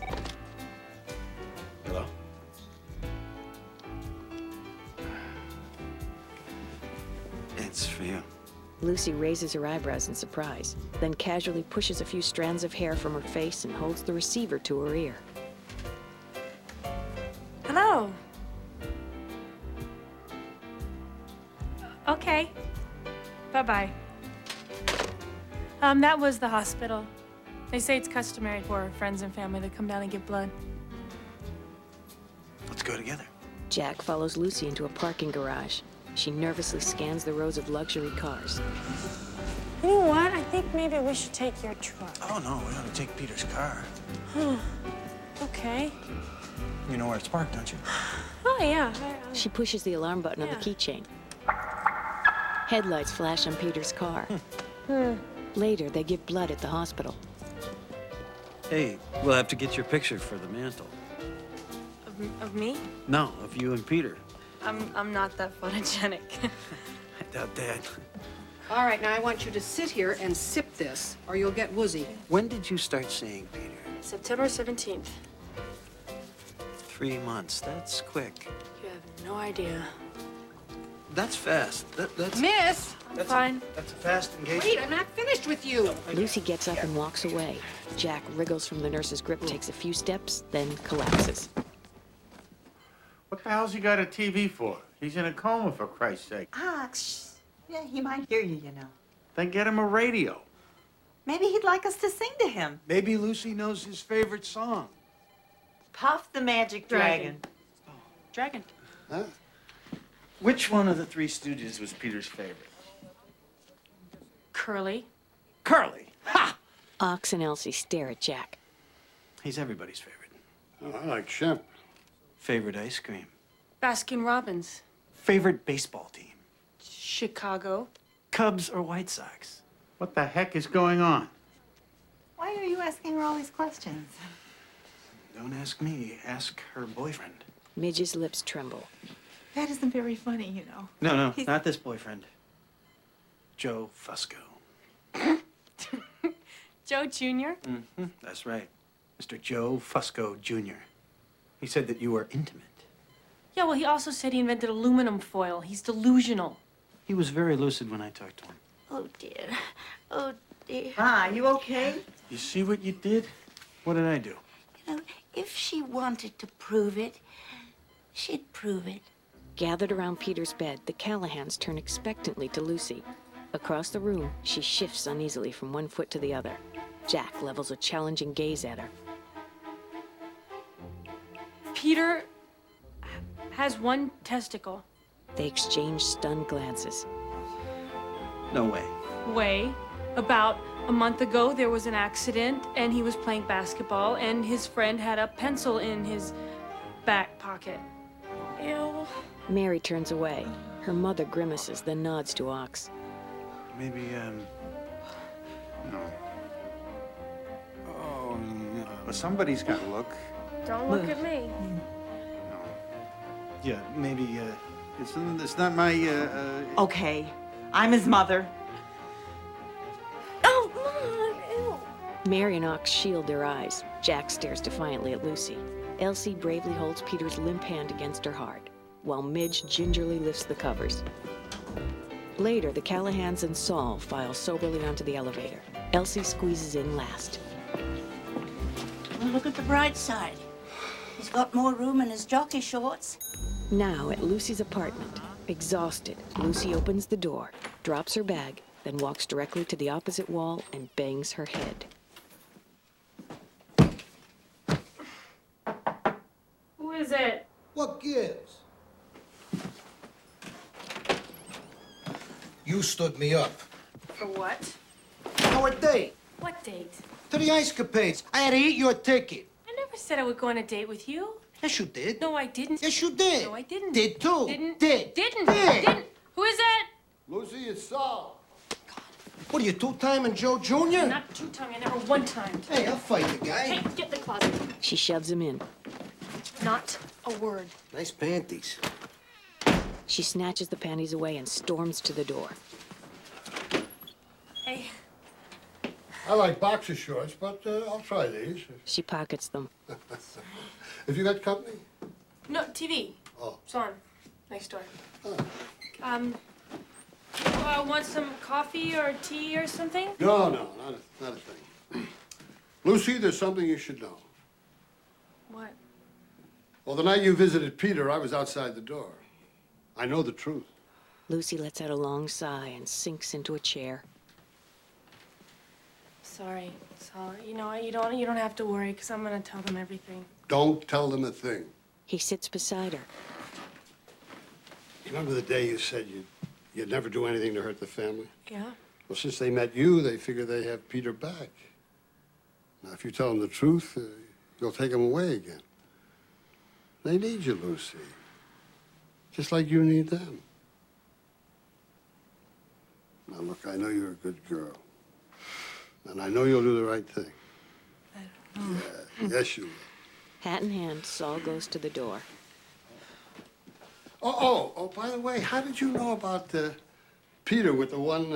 S14: Hello? It's for you.
S1: Lucy raises her eyebrows in surprise, then casually pushes a few strands of hair from her face and holds the receiver to her ear.
S2: Hello. Okay. Bye-bye. That was the hospital. They say it's customary for friends and family to come down and give blood.
S14: Let's go together.
S1: Jack follows Lucy into a parking garage. She nervously scans the rows of luxury cars.
S2: You know what? I think maybe we should take your truck.
S14: Oh, no, we ought to take Peter's car.
S2: Okay.
S14: You know where it's parked, don't you?
S2: Oh, yeah.
S1: She pushes the alarm button on the keychain. Headlights flash on Peter's car. Later, they give blood at the hospital.
S20: Hey, we'll have to get your picture for the mantle.
S2: Of me?
S20: No, of you and Peter.
S2: I'm not that photogenic.
S14: I doubt that.
S21: All right, now I want you to sit here and sip this, or you'll get woozy.
S14: When did you start seeing Peter?
S2: September 17th.
S14: 3 months. That's quick.
S2: You have no idea.
S14: That's fast. That's...
S21: Miss!
S2: I'm fine.
S14: That's a fast engagement.
S21: Wait, I'm not finished with you.
S1: Lucy gets up and walks away. Jack wriggles from the nurse's grip, takes a few steps, then collapses.
S9: What the hell's he got a TV for? He's in a coma, for Christ's sake.
S6: Yeah, he might hear you, you know.
S9: Then get him a radio.
S6: Maybe he'd like us to sing to him.
S14: Maybe Lucy knows his favorite song.
S6: Puff the Magic Dragon.
S2: Dragon.
S14: Huh?
S20: Which one of the Three Stooges was Peter's favorite?
S2: Curly.
S14: Curly! Ha!
S1: Ox and Elsie stare at Jack.
S14: He's everybody's favorite.
S4: Oh, I like Shemp.
S14: Favorite ice cream.
S2: Baskin Robbins.
S14: Favorite baseball team.
S2: Chicago.
S14: Cubs or White Sox?
S9: What the heck is going on?
S6: Why are you asking her all these questions?
S14: Don't ask me. Ask her boyfriend.
S1: Midge's lips tremble.
S6: That isn't very funny, you know.
S14: No, not this boyfriend. Joe Fusco.
S2: Joe Jr.?
S14: Mm-hmm, that's right. Mr. Joe Fusco Jr. He said that you were intimate.
S2: Yeah, well, he also said he invented aluminum foil. He's delusional.
S14: He was very lucid when I talked to him.
S11: Oh, dear. Oh, dear.
S6: Ma, are you okay?
S14: You see what you did? What did I do?
S11: You know, if she wanted to prove it, she'd prove it.
S1: Gathered around Peter's bed, the Callahans turn expectantly to Lucy. Across the room, she shifts uneasily from one foot to the other. Jack levels a challenging gaze at her.
S2: Peter has one testicle.
S1: They exchange stunned glances.
S14: No way.
S2: Way. About a month ago, there was an accident, and he was playing basketball, and his friend had a pencil in his back pocket. Ew.
S1: Mary turns away. Her mother grimaces, then nods to Ox.
S14: Maybe, no. Oh, no. Somebody's got to look.
S2: Don't look at me.
S14: Yeah, maybe, it's not my,
S6: Okay, I'm his mother.
S2: Oh, Mom! Ew.
S1: Mary and Ox shield their eyes. Jack stares defiantly at Lucy. Elsie bravely holds Peter's limp hand against her heart, while Midge gingerly lifts the covers. Later, the Callahans and Saul file soberly onto the elevator. Elsie squeezes in last.
S11: Well, look at the bright side. He's got more room in his jockey shorts.
S1: Now, at Lucy's apartment, exhausted, Lucy opens the door, drops her bag, then walks directly to the opposite wall and bangs her head.
S2: Who is it?
S13: What gives? You stood me up.
S2: For what?
S13: Our date.
S2: What date?
S13: To the ice capades. I had to eat your ticket.
S2: I never said I would go on a date with you.
S13: Yes, you did.
S2: No, I didn't.
S13: Yes, you did.
S2: No, I didn't.
S13: Did too.
S2: Didn't.
S13: Did.
S2: Didn't.
S13: Did.
S2: Didn't. Who is that?
S4: Lucy, it's Saul.
S13: What are you, two-timing Joe Jr.?
S2: Not two-timed. I never one-timed.
S13: Hey, I'll fight the guy.
S2: Hey, get in the closet.
S1: She shoves him in.
S2: Not a word.
S13: Nice panties.
S1: She snatches the panties away and storms to the door.
S2: Hey.
S4: I like boxer shorts, but I'll try these.
S1: She pockets them.
S4: Have you got company?
S2: No, TV.
S4: Oh.
S2: It's on. Next door.
S4: Oh.
S2: Want some coffee or tea or something?
S4: No, not a thing. Lucy, there's something you should know.
S2: What?
S4: Well, the night you visited Peter, I was outside the door. I know the truth.
S1: Lucy lets out a long sigh and sinks into a chair.
S2: Sorry, Saul. You know, you don't have to worry, because I'm gonna tell them everything.
S4: Don't tell them a thing.
S1: He sits beside her.
S4: Remember the day you said you'd never do anything to hurt the family?
S2: Yeah?
S4: Well, since they met you, they figure they have Peter back. Now, if you tell them the truth, you'll take him away again. They need you, Lucy. Just like you need them. Now, look, I know you're a good girl. And I know you'll do the right thing. Yeah, yes, you will.
S1: Hat in hand, Saul goes to the door.
S4: Oh, by the way, how did you know about Peter with the one,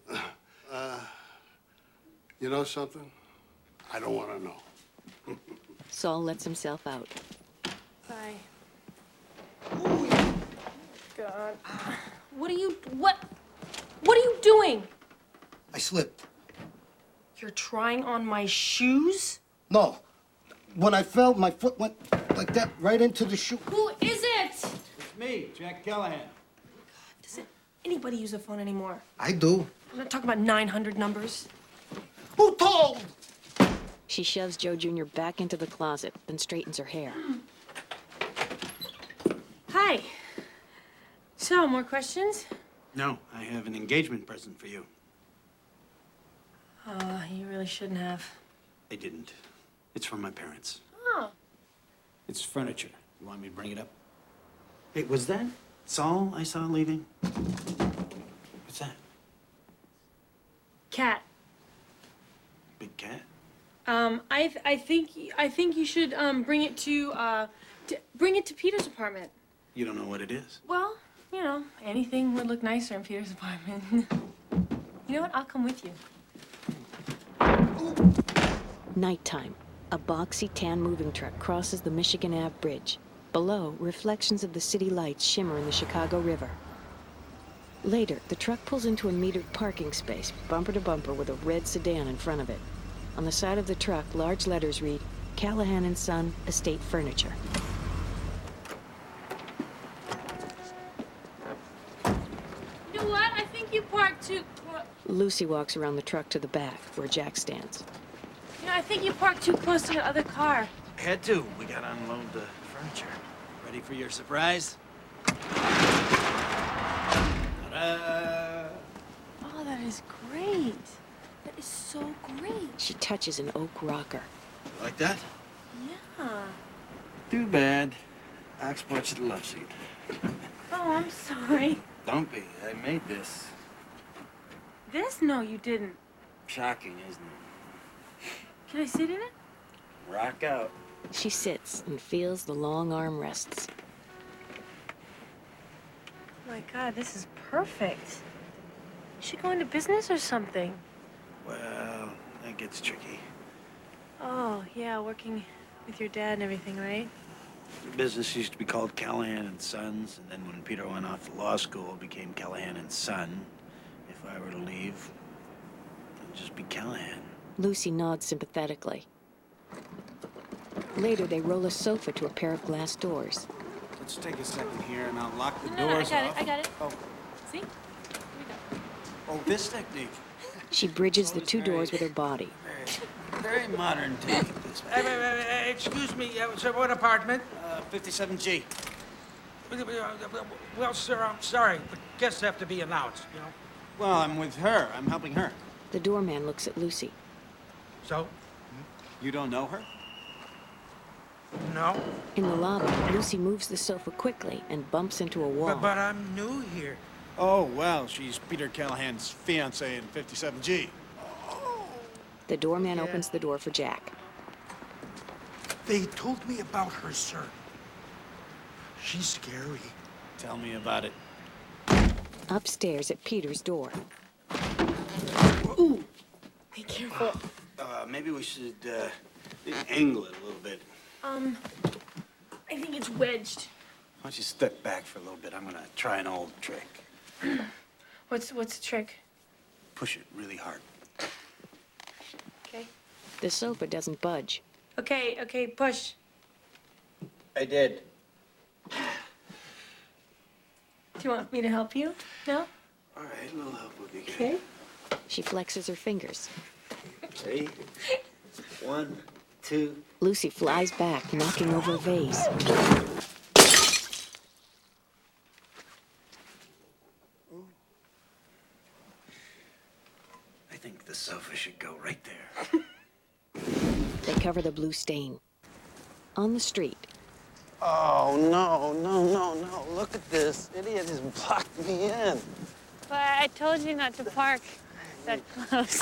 S4: you know something? I don't want to know.
S1: Saul lets himself out.
S2: Bye. God. What are you doing?
S13: I slipped.
S2: You're trying on my shoes?
S13: No. When I fell, my foot went like that right into the shoe.
S2: Who is it?
S14: It's me, Jack Callahan.
S2: Doesn't anybody use a phone anymore?
S13: I do.
S2: I'm not talking about 900 numbers.
S13: Who told?
S1: She shoves Joe Jr. back into the closet, then straightens her hair.
S2: Hi. So, more questions?
S14: No, I have an engagement present for you.
S2: You really shouldn't have.
S14: I didn't. It's from my parents.
S2: Oh.
S14: It's furniture. You want me to bring it up? Hey, was that Saul I saw leaving? What's that?
S2: Cat.
S14: Big cat?
S2: I think you should bring it to Peter's apartment.
S14: You don't know what it is?
S2: Well, you know, anything would look nicer in Peter's apartment. You know what? I'll come with you.
S1: Nighttime. A boxy tan moving truck crosses the Michigan Ave Bridge. Below, reflections of the city lights shimmer in the Chicago River. Later, the truck pulls into a metered parking space, bumper to bumper, with a red sedan in front of it. On the side of the truck, large letters read, Callahan and Son, Estate Furniture.
S2: You know what? I think you parked too...
S1: Lucy walks around the truck to the back, where Jack stands.
S2: You know, I think you parked too close to the other car.
S14: Had to. We gotta unload the furniture. Ready for your surprise? Ta-da!
S2: Oh, that is great. That is so great.
S1: She touches an oak rocker.
S14: You like that?
S2: Yeah.
S14: Too bad. Ox brought you the love seat.
S2: Oh, I'm sorry.
S14: Don't be. I made this.
S2: This? No, you didn't.
S14: Shocking, isn't it?
S2: Can I sit in it?
S14: Rock out.
S1: She sits and feels the long armrests.
S2: Oh my God, this is perfect. You should go into business or something.
S14: Well, that gets tricky.
S2: Oh, yeah, working with your dad and everything, right?
S14: The business used to be called Callahan and Sons, and then when Peter went off to law school, it became Callahan and Son. If I were to leave, it'd just be Callahan.
S1: Lucy nods sympathetically. Later, they roll a sofa to a pair of glass doors.
S14: Let's take a second here, and I'll lock the
S2: No,
S14: doors off.
S2: I got it.
S14: Oh,
S2: See? Here we go.
S14: oh, this technique.
S1: She bridges the two doors with her body.
S14: Very modern take. Hey, excuse me, sir, what apartment? 57G.
S8: Well, sir, I'm sorry, but guests have to be announced, you know?
S14: Well, I'm with her. I'm helping her.
S1: The doorman looks at Lucy.
S8: So?
S14: You don't know her?
S8: No.
S1: In the lobby, Lucy moves the sofa quickly and bumps into a wall.
S8: But I'm new here.
S14: Oh, well, she's Peter Callahan's fiancée in 57G.
S1: The doorman opens the door for Jack.
S8: They told me about her, sir. She's scary.
S14: Tell me about it.
S1: Upstairs at Peter's door.
S2: Ooh! Be careful.
S14: Maybe we should angle it a little bit.
S2: I think it's wedged.
S14: Why don't you step back for a little bit? I'm gonna try an old trick.
S2: What's the trick?
S14: Push it really hard.
S2: Okay.
S1: The sofa doesn't budge.
S2: Okay, push.
S14: I did.
S2: Do you want me to help you? No?
S14: All right, a little help would be good.
S2: Okay.
S1: She flexes her fingers.
S14: Ready? 1, 2.
S1: Lucy flies back, knocking over a vase.
S14: I think the sofa should go right there.
S1: They cover the blue stain. On the street.
S14: Oh, no. Look at this. Idiot has blocked me in.
S2: But I told you not to park that close.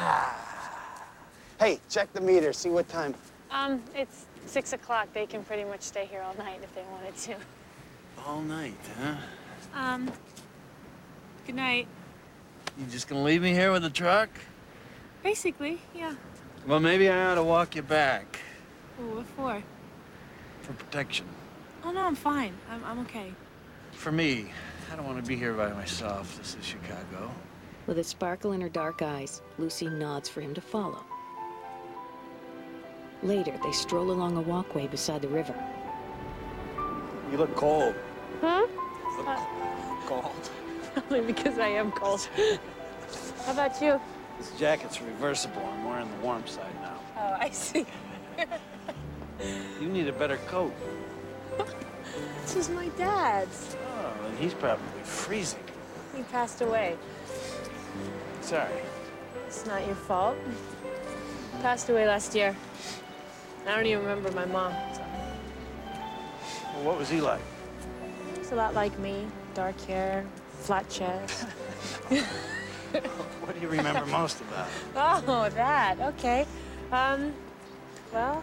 S14: Hey, check the meter. See what time.
S2: It's 6 o'clock. They can pretty much stay here all night if they wanted to.
S14: All night, huh?
S2: Good night.
S14: You just gonna leave me here with the truck?
S2: Basically, yeah.
S14: Well, maybe I ought to walk you back.
S2: Well, what for?
S14: For protection.
S2: Oh, no, I'm fine. I'm okay.
S14: For me. I don't want to be here by myself. This is Chicago.
S1: With a sparkle in her dark eyes, Lucy nods for him to follow. Later, they stroll along a walkway beside the river.
S14: You look cold.
S2: Huh?
S14: Cold.
S2: Probably because I am cold. How about you?
S14: This jacket's reversible. I'm wearing the warm side now.
S2: Oh, I see.
S14: You need a better coat.
S2: This is my dad's.
S14: Oh, and he's probably freezing.
S2: He passed away.
S14: Sorry.
S2: It's not your fault. He passed away last year. I don't even remember my mom. So.
S14: Well, what was he like?
S2: He's a lot like me. Dark hair, flat chest.
S14: What do you remember most about him?
S2: Oh, that. Okay. Well,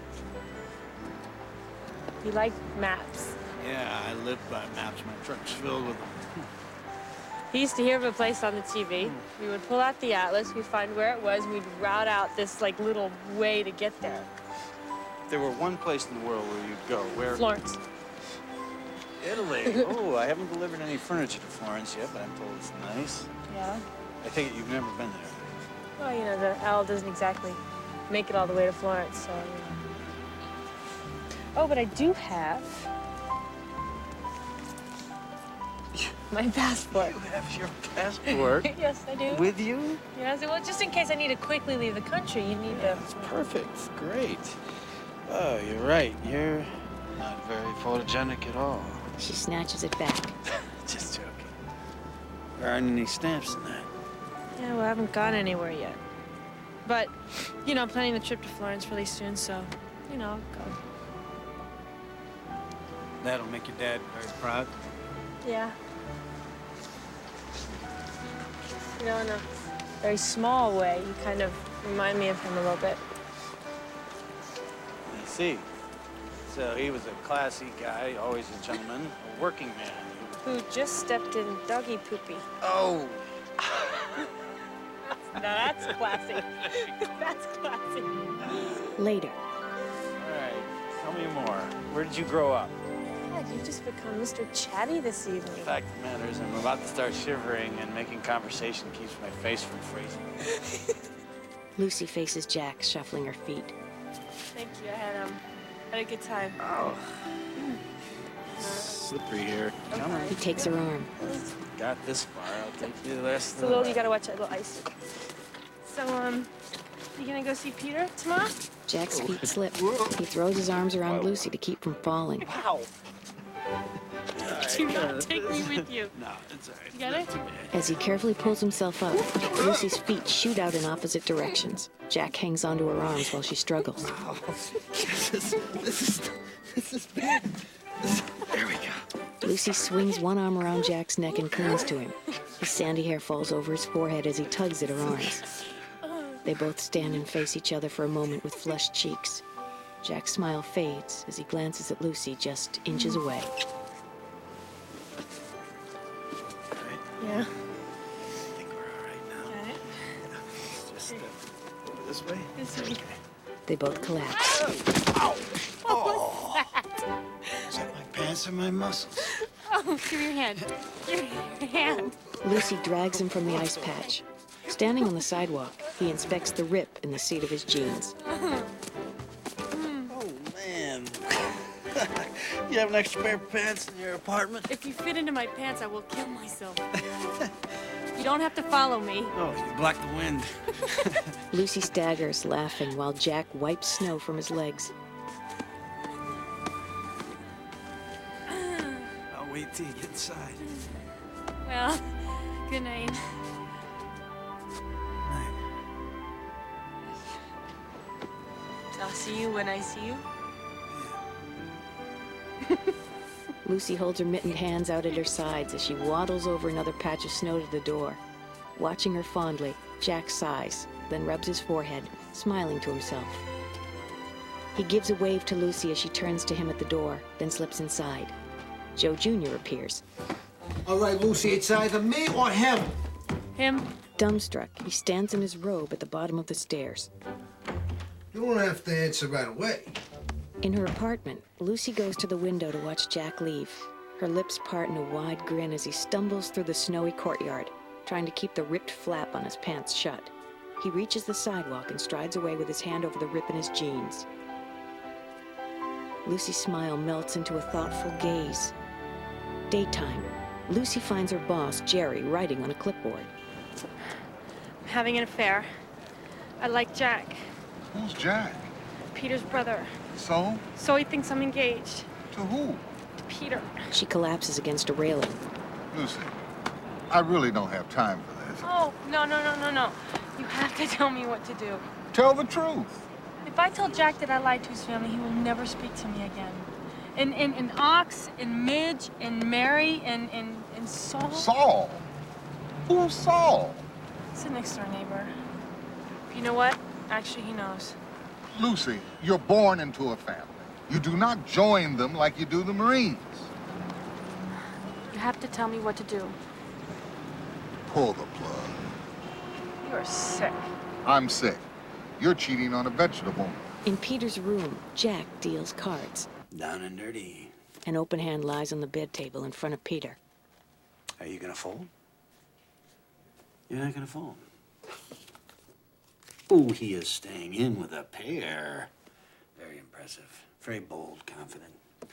S2: he liked maps.
S14: Yeah, I live by maps. My truck's filled with them.
S2: He used to hear of a place on the TV. We would pull out the atlas, we'd find where it was, we'd route out this, like, little way to get there.
S14: If there were one place in the world where you'd go, where?
S2: Florence.
S14: Italy. Oh, I haven't delivered any furniture to Florence yet, but I'm told it's nice.
S2: Yeah?
S14: I take it you've never been there.
S2: Well, you know, the owl doesn't exactly make it all the way to Florence, so, you know. Oh, but I do have my passport.
S14: You have your passport?
S2: Yes, I do.
S14: With you?
S2: Yes, well, just in case I need to quickly leave the country, you need to...
S14: That's perfect. Great. Oh, you're right. You're not very photogenic at all.
S1: She snatches it back.
S14: Just joking. There aren't any stamps in that.
S2: Yeah, well, I haven't gone anywhere yet. But, you know, I'm planning the trip to Florence really soon, so, you know, I'll go.
S14: That'll make your dad very proud.
S2: Yeah. You know, in a very small way, you kind of remind me of him a little bit.
S14: I see. So he was a classy guy, always a gentleman, a working man.
S2: Who just stepped in doggy poopy.
S14: Oh!
S2: Now that's classy. That's classy.
S1: Later.
S14: All right, tell me more. Where did you grow up?
S2: God, you've just become Mr. Chatty this evening.
S14: The fact of the matter is I'm about to start shivering, and making conversation keeps my face from freezing.
S1: Lucy faces Jack, shuffling her feet.
S2: Thank you. I had a good time.
S14: Oh. Slippery here. Come on.
S1: He takes her arm.
S14: Got this far. I'll take you the rest
S2: It's
S14: of
S2: a
S14: the
S2: little,
S14: way.
S2: you gotta watch that little ice. So, you gonna go see Peter tomorrow?
S1: Jack's feet slip. He throws his arms around Lucy to keep from falling.
S2: Wow. Do not take me with you.
S14: No, it's all right.
S2: You got it?
S1: As he carefully pulls himself up, Lucy's feet shoot out in opposite directions. Jack hangs onto her arms while she struggles.
S14: This is bad. There we go.
S1: Lucy swings one arm around Jack's neck and clings to him. His sandy hair falls over his forehead as he tugs at her arms. They both stand and face each other for a moment with flushed cheeks. Jack's smile fades as he glances at Lucy just inches away.
S2: Yeah.
S14: I think we're all right now.
S2: Got it?
S14: Just step over this way.
S2: This way.
S1: They both collapse.
S14: Ow!
S2: What was that?
S14: Is that my pants or my muscles?
S2: Oh, give me your hand. Give me your hand.
S1: Lucy drags him from the ice patch. Standing on the sidewalk, he inspects the rip in the seat of his jeans.
S14: Oh, man. You have an extra pair of pants in your apartment?
S2: If you fit into my pants, I will kill myself. You don't have to follow me.
S14: Oh, you block the wind.
S1: Lucy staggers, laughing, while Jack wipes snow from his legs.
S14: I'll wait till you get inside.
S2: Well, good night. I'll see you when I see you.
S1: Lucy holds her mittened hands out at her sides as she waddles over another patch of snow to the door. Watching her fondly, Jack sighs, then rubs his forehead, smiling to himself. He gives a wave to Lucy as she turns to him at the door, then slips inside. Joe Jr. appears.
S13: All right, Lucy, it's either me or him.
S2: Him?
S1: Dumbstruck, he stands in his robe at the bottom of the stairs.
S13: You don't have to answer right away.
S1: In her apartment, Lucy goes to the window to watch Jack leave. Her lips part in a wide grin as he stumbles through the snowy courtyard, trying to keep the ripped flap on his pants shut. He reaches the sidewalk and strides away with his hand over the rip in his jeans. Lucy's smile melts into a thoughtful gaze. Daytime. Lucy finds her boss, Jerry, writing on a clipboard.
S2: I'm having an affair. I like Jack,
S5: Who's Jack?
S2: Peter's brother.
S5: So?
S2: So he thinks I'm engaged.
S5: To who?
S2: To Peter.
S1: She collapses against a railing.
S5: Lucy, I really don't have time for this.
S2: Oh, no. You have to tell me what to do.
S5: Tell the truth.
S2: If I tell Jack that I lied to his family, he will never speak to me again. And Ox, and Midge, and Mary, and Saul.
S5: Saul? Who's Saul?
S2: It's a next-door neighbor. You know what? Actually, he knows.
S5: Lucy, you're born into a family. You do not join them like you do the Marines.
S2: You have to tell me what to do.
S5: Pull the plug.
S2: You're sick.
S5: I'm sick. You're cheating on a vegetable.
S1: In Peter's room, Jack deals cards.
S14: Down and dirty.
S1: An open hand lies on the bed table in front of Peter.
S14: Are you gonna fold? You're not gonna fold. Oh, he is staying in with a pair. Very impressive. Very bold, confident.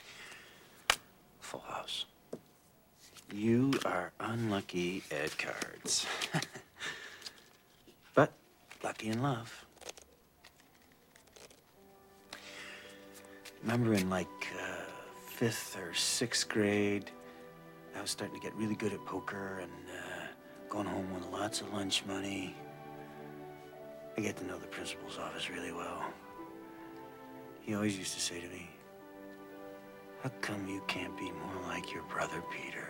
S14: Full house. You are unlucky at cards. But lucky in love. Remember in like 5th or 6th grade, I was starting to get really good at poker and going home with lots of lunch money. I get to know the principal's office really well. He always used to say to me, "How come you can't be more like your brother, Peter?"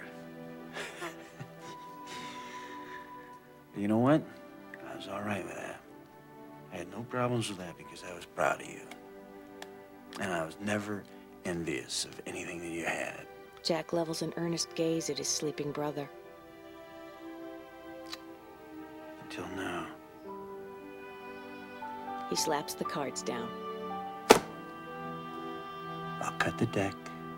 S14: You know what? I was all right with that. I had no problems with that because I was proud of you. And I was never envious of anything that you had.
S1: Jack levels an earnest gaze at his sleeping brother.
S14: Until now.
S1: He slaps the cards down.
S14: I'll cut the deck.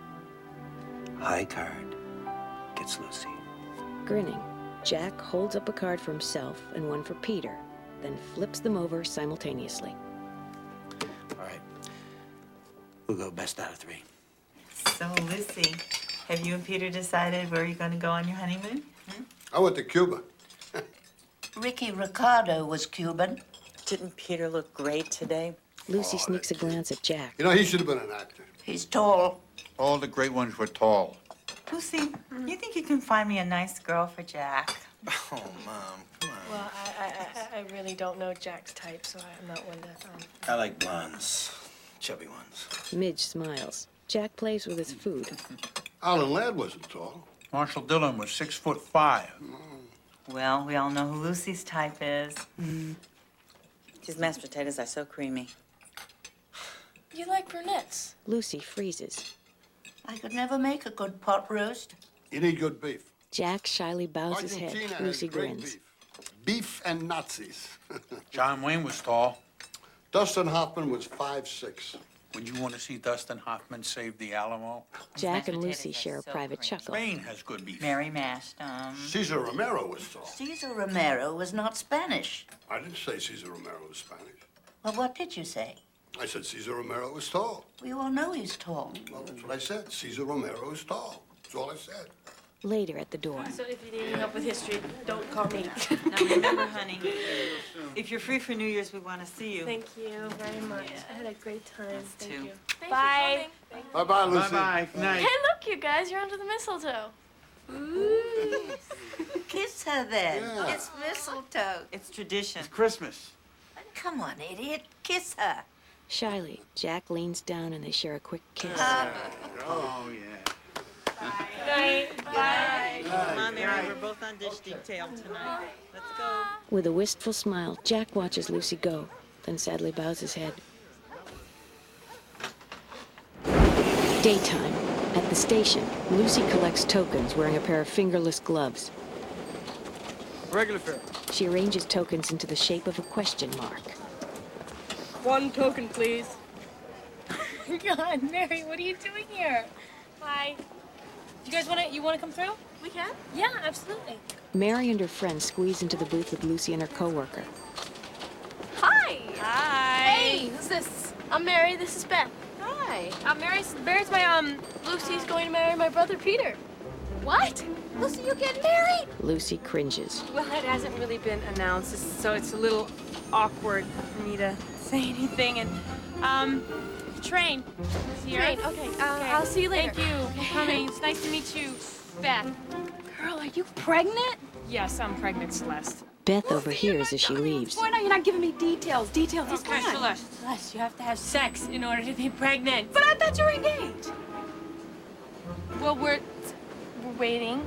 S14: High card gets Lucy.
S1: Grinning, Jack holds up a card for himself and one for Peter, then flips them over simultaneously.
S14: All right. We'll go best out of 3.
S6: So, Lucy, have you and Peter decided where you're going to go on your honeymoon?
S4: I went to Cuba.
S11: Ricky Ricardo was Cuban.
S3: Didn't Peter look great today?
S1: Lucy sneaks a glance at Jack.
S4: You know, he should have been an actor.
S11: He's tall.
S9: All the great ones were tall.
S6: Lucy, you think you can find me a nice girl for Jack?
S14: Oh, Mom, come on.
S12: Well, I really don't know Jack's type, so I'm not one to.
S14: I like blondes. Chubby ones.
S1: Midge smiles. Jack plays with his food.
S4: Alan Ladd wasn't tall.
S8: Marshall Dillon was 6'5".
S6: Well, we all know who Lucy's type is.
S3: These mashed potatoes are so creamy.
S12: You like brunettes?
S1: Lucy freezes.
S11: I could never make a good pot roast.
S4: You need good beef.
S1: Jack shyly bows his head.
S4: Argentina
S1: Lucy
S4: has great
S1: grins.
S4: Beef and Nazis.
S8: John Wayne was tall.
S4: Dustin Hoffman was 5'6".
S8: Would you want to see Dustin Hoffman save the Alamo?
S1: Jack and Lucy share a private chuckle.
S8: Spain has good beef.
S6: Mary mashed.
S4: Cesar Romero was tall.
S11: Cesar Romero was not Spanish.
S4: I didn't say Cesar Romero was Spanish.
S11: Well, what did you say?
S4: I said Cesar Romero was tall.
S11: We all know he's tall.
S4: Well, that's what I said. Cesar Romero is tall. That's all I said.
S1: Later at the door.
S12: So if you need any help with history, don't call me.
S6: Now remember, honey, if you're free for New Year's, we want to see you.
S12: Thank you very much. I had a great time. Thank
S6: too.
S12: you. Bye.
S4: Bye-bye, Lucy.
S8: Bye-bye. Good night.
S12: Hey, look, you guys, you're under the mistletoe.
S11: Ooh. Kiss her then.
S4: Yeah.
S11: It's mistletoe.
S6: It's tradition.
S8: It's Christmas.
S11: Come on, idiot. Kiss her.
S1: Shyly, Jack leans down and they share a quick kiss.
S8: Oh, yeah.
S12: Bye. Bye.
S3: Come on, Mary, we're both on dish detail tonight. Let's go.
S1: With a wistful smile, Jack watches Lucy go, then sadly bows his head. Daytime. At the station, Lucy collects tokens wearing a pair of fingerless gloves.
S16: Regular fare.
S1: She arranges tokens into the shape of a question mark.
S12: 1 token, please. God, Mary, what are you doing here? Hi. You guys wanna come through? We can? Yeah, absolutely.
S1: Mary and her friend squeeze into the booth with Lucy and her coworker.
S12: Hi. Hi. Hey, who's this? I'm Mary. This is Beth. Hi. Mary's my Lucy's going to marry my brother Peter. What? Lucy, you getting married?
S1: Lucy cringes.
S2: Well, it hasn't really been announced, so it's a little awkward for me to say anything. And train is here.
S12: Train, okay. I'll see you later.
S2: Thank you for coming. It's nice to meet you, Beth.
S12: Girl, are you pregnant?
S2: Yes, I'm pregnant, Celeste.
S1: Beth overhears as she leaves.
S12: Why not? You're not giving me details. Details. He's
S2: Okay,
S12: gone.
S2: Celeste, you have to have sex in order to be pregnant.
S12: But I thought you were engaged.
S2: Well, we're waiting.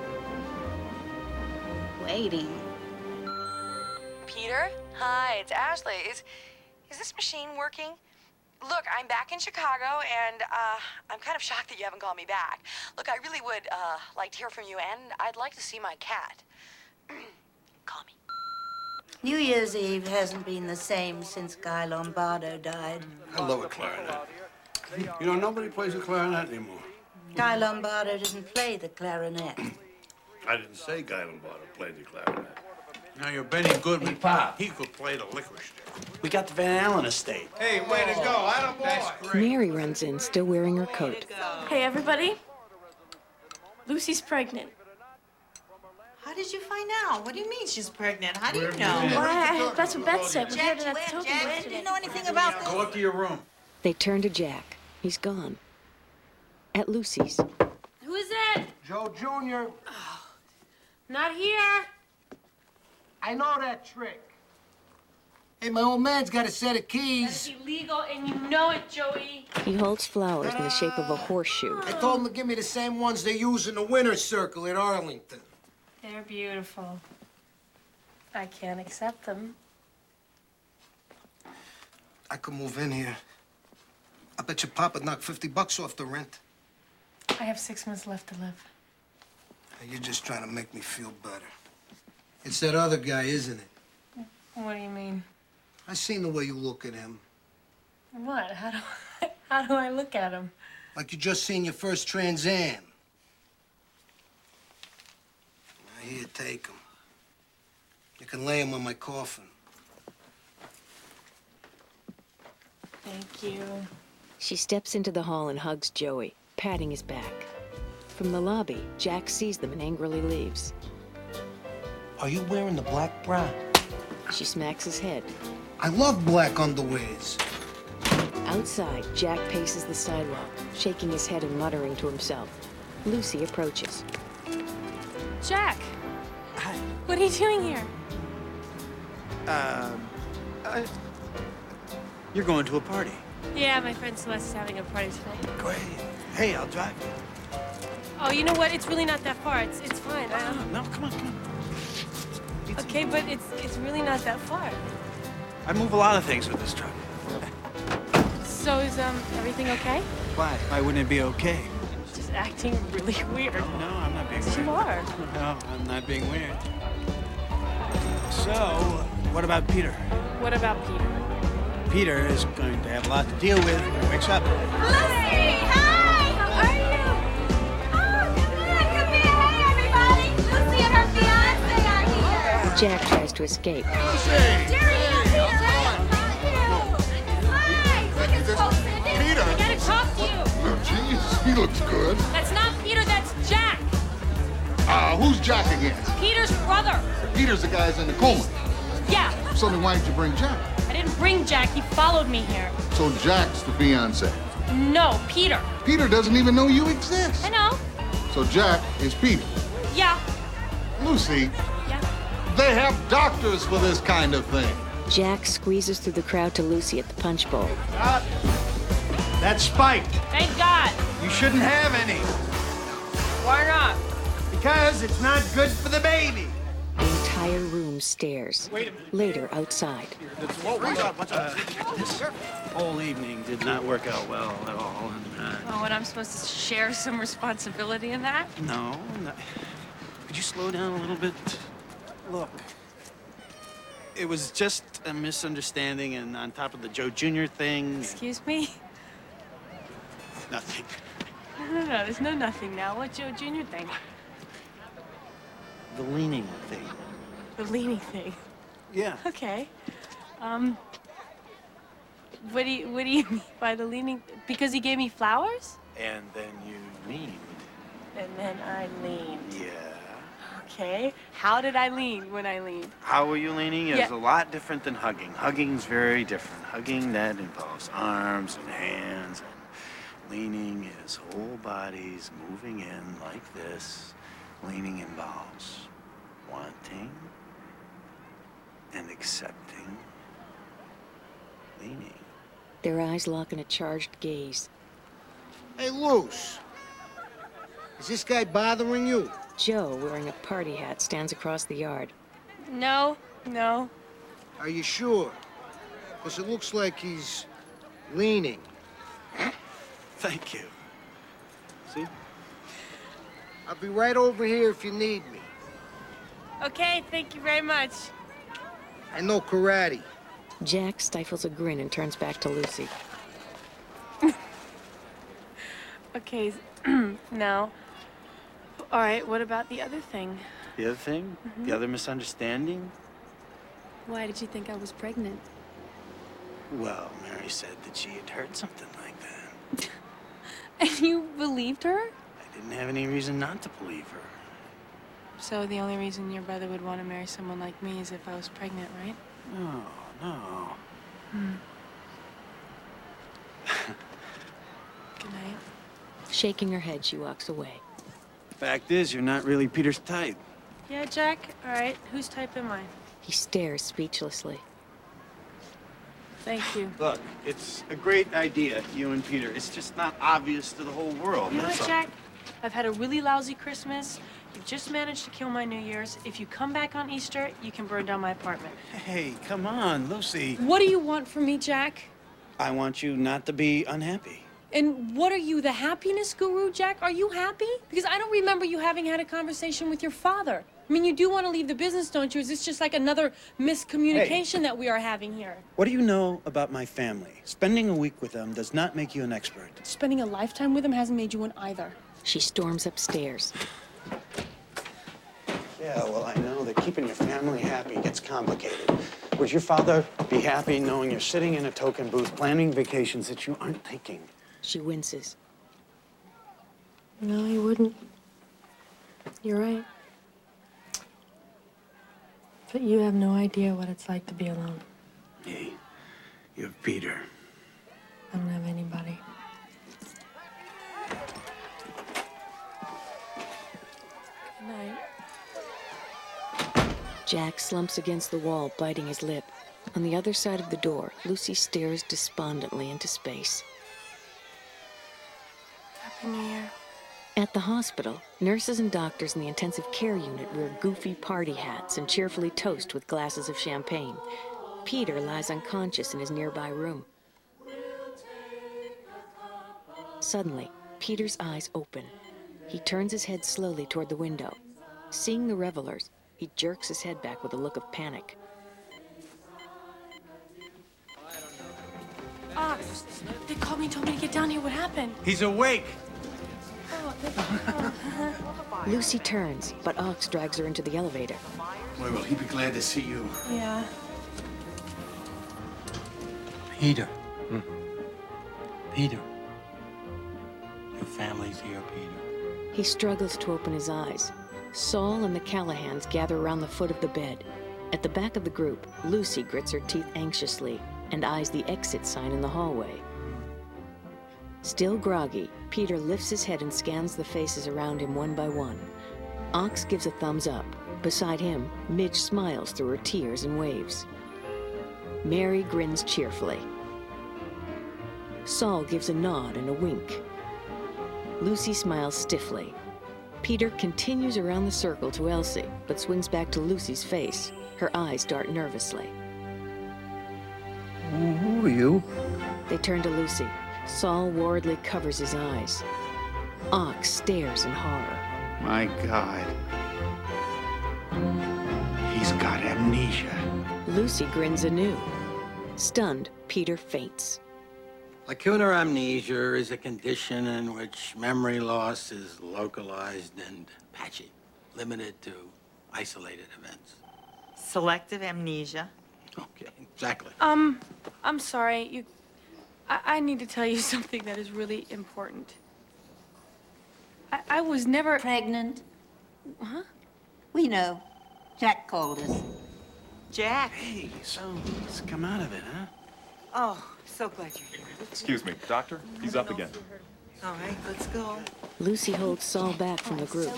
S11: Waiting.
S18: Peter? Hi, it's Ashley. Is this machine working? Look, I'm back in Chicago, and I'm kind of shocked that you haven't called me back. Look, I really would like to hear from you, and I'd like to see my cat. Call me.
S11: New Year's Eve hasn't been the same since Guy Lombardo died.
S4: I love a clarinet. You know, nobody plays a clarinet anymore.
S11: Guy Lombardo didn't play the clarinet.
S4: I didn't say Guy Lombardo played the clarinet.
S8: Now, you're Benny Goodman.
S14: Hey, Pop.
S8: He could play the licorice stick.
S14: We got the Van Allen estate.
S8: Hey, way to go. That's great.
S1: Mary runs in, still wearing her coat.
S12: Hey, everybody. Lucy's pregnant.
S6: How did you find out? What do you mean she's pregnant? How do you know?
S12: Why, that's what Beth said. We heard it at the
S6: Jack,
S12: Token
S6: Jack,
S12: yesterday.
S6: do you know anything about this?
S8: Go up to your room.
S1: They turn to Jack. He's gone. At Lucy's.
S12: Who is it?
S13: Joe Jr.
S12: Not here.
S13: I know that trick. Hey, my old man's got a set of keys.
S12: That's illegal, and you know it, Joey.
S1: He holds flowers in the shape of a horseshoe.
S13: I told him to give me the same ones they use in the winner's circle at Arlington.
S12: They're beautiful. I can't accept them.
S13: I could move in here. I bet your papa knocked $50 off the rent.
S12: I have 6 months left to live.
S13: You're just trying to make me feel better. It's that other guy, isn't it?
S12: What do you mean?
S13: I seen the way you look at him.
S12: What? How do I look at him?
S13: Like you just seen your first Trans Am. Now, here, take him. You can lay him on my coffin.
S12: Thank you.
S1: She steps into the hall and hugs Joey, patting his back. From the lobby, Jack sees them and angrily leaves.
S13: Are you wearing the black bra?
S1: She smacks his head.
S13: I love black underwears.
S1: Outside, Jack paces the sidewalk, shaking his head and muttering to himself. Lucy approaches.
S2: Jack! What are you doing here?
S14: You're going to a party.
S2: Yeah, my friend Celeste is having a party tonight.
S14: Great. Hey, I'll drive you.
S2: Oh, you know what? It's really not that far. It's fine.
S14: No, come on.
S2: Okay, but it's really not that far.
S14: I move a lot of things with this truck.
S2: So is everything okay?
S14: Why? Why wouldn't it be okay?
S2: Just acting really weird.
S14: No, I'm not being weird.
S2: You are.
S14: No, I'm not being weird. So, what about Peter?
S2: What about Peter?
S14: Peter is going to have a lot to deal with when he wakes up.
S12: Lucy! Hi! How are you? Oh, come here. Hey, everybody. Lucy and her fiancé are here.
S1: Jack tries to escape.
S5: Peter!
S2: I gotta talk to you.
S5: Oh, jeez, he looks good.
S2: That's not Peter, that's Jack.
S5: Who's Jack again?
S2: Peter's brother.
S5: Peter's the guy's in the coma.
S2: Yeah.
S5: So then why did you bring Jack?
S2: I didn't bring Jack. He followed me here.
S5: So Jack's the fiancé.
S2: No, Peter.
S5: Peter doesn't even know you exist.
S2: I know.
S5: So Jack is Peter.
S2: Yeah.
S5: Lucy,
S2: Yeah.
S5: they have doctors for this kind of thing.
S1: Jack squeezes through the crowd to Lucy at the punch bowl.
S9: That's spiked.
S2: Thank God.
S9: You shouldn't have any.
S2: Why not?
S9: Because it's not good for the baby.
S1: The entire room stares. Later, outside.
S14: This whole evening did not work out well at all.
S2: Oh, and I'm supposed to share some responsibility in that?
S14: No. Could you slow down a little bit? Look, it was just a misunderstanding, and on top of the Joe Jr. thing...
S2: Excuse me?
S14: Nothing.
S2: No, there's no nothing now. What Joe Jr. thing?
S14: The leaning thing.
S2: The leaning thing.
S14: Yeah.
S2: Okay. What do you mean by the leaning? Because he gave me flowers?
S14: And then you leaned.
S2: And then I leaned.
S14: Yeah.
S2: Okay. How did I lean when I leaned?
S14: How were you leaning is
S2: Yeah.
S14: a lot different than hugging. Hugging's very different. Hugging, that involves arms and hands. And leaning is whole bodies moving in like this. Leaning involves wanting and accepting. Leaning.
S1: Their eyes lock in a charged gaze.
S13: Hey, Luce. Is this guy bothering you?
S1: Joe, wearing a party hat, stands across the yard.
S2: No.
S13: Are you sure? Because it looks like he's leaning.
S14: Thank you. See?
S13: I'll be right over here if you need me.
S2: Okay, thank you very much.
S13: I know karate.
S1: Jack stifles a grin and turns back to Lucy.
S2: Okay, No. All right, what about the other thing?
S14: The other thing?
S2: Mhm.
S14: The other misunderstanding?
S2: Why did you think I was pregnant?
S14: Well, Mary said that she had heard something like that.
S2: And you believed her?
S14: I didn't have any reason not to believe her.
S2: So the only reason your brother would want to marry someone like me is if I was pregnant, right?
S14: No, no.
S2: Hmm. Good night.
S1: Shaking her head, she walks away.
S14: Fact is, you're not really Peter's type.
S2: Yeah, Jack? All right, whose type am I?
S1: He stares speechlessly.
S2: Thank you.
S14: Look, it's a great idea, you and Peter. It's just not obvious to the whole world.
S2: You know
S14: that's
S2: what,
S14: all.
S2: Jack? I've had a really lousy Christmas. You've just managed to kill my New Year's. If you come back on Easter, you can burn down my apartment.
S14: Hey, come on, Lucy.
S2: What do you want from me, Jack?
S14: I want you not to be unhappy.
S2: And what are you, the happiness guru, Jack? Are you happy? Because I don't remember you having had a conversation with your father. I mean, you do want to leave the business, don't you? Is this just like another miscommunication that we are having here?
S14: What do you know about my family? Spending a week with them does not make you an expert.
S2: Spending a lifetime with him hasn't made you one either.
S1: She storms upstairs.
S14: Yeah, well, I know that keeping your family happy gets complicated. Would your father be happy knowing you're sitting in a token booth planning vacations that you aren't taking?
S1: She winces.
S2: No, he wouldn't. You're right. But you have no idea what it's like to be alone.
S14: Hey, you have Peter.
S2: I don't have anybody. Good night.
S1: Jack slumps against the wall, biting his lip. On the other side of the door, Lucy stares despondently into space.
S2: Happy New Year.
S1: At the hospital, nurses and doctors in the intensive care unit wear goofy party hats and cheerfully toast with glasses of champagne. Peter lies unconscious in his nearby room. Suddenly, Peter's eyes open. He turns his head slowly toward the window. Seeing the revelers, he jerks his head back with a look of panic.
S2: They called me and told me to get down here. What happened?
S14: He's awake.
S1: Lucy turns, but Ox drags her into the elevator.
S14: Boy, will he be glad to see you.
S2: Yeah.
S13: Peter. Peter. Your family's here, Peter.
S1: He struggles to open his eyes. Saul and the Callahans gather around the foot of the bed. At the back of the group, Lucy grits her teeth anxiously and eyes the exit sign in the hallway. Still groggy, Peter lifts his head and scans the faces around him one by one. Ox gives a thumbs up. Beside him, Midge smiles through her tears and waves. Mary grins cheerfully. Saul gives a nod and a wink. Lucy smiles stiffly. Peter continues around the circle to Elsie, but swings back to Lucy's face. Her eyes dart nervously.
S13: Who are you?
S1: They turn to Lucy. Saul worriedly covers his eyes. Ox stares in horror.
S14: My God. He's got amnesia.
S1: Lucy grins anew. Stunned, Peter faints.
S13: Lacunar amnesia is a condition in which memory loss is localized and patchy, limited to isolated events.
S3: Selective amnesia.
S13: Okay, exactly.
S2: I'm sorry. I need to tell you something that is really important. I was never
S11: pregnant.
S2: Huh?
S11: We know. Jack called us.
S3: Jack.
S14: Hey, so let's come out of it, huh?
S3: Oh, so glad you're here.
S15: Excuse me, doctor. He's up again.
S3: All right, let's go.
S1: Lucy holds Saul back from the group.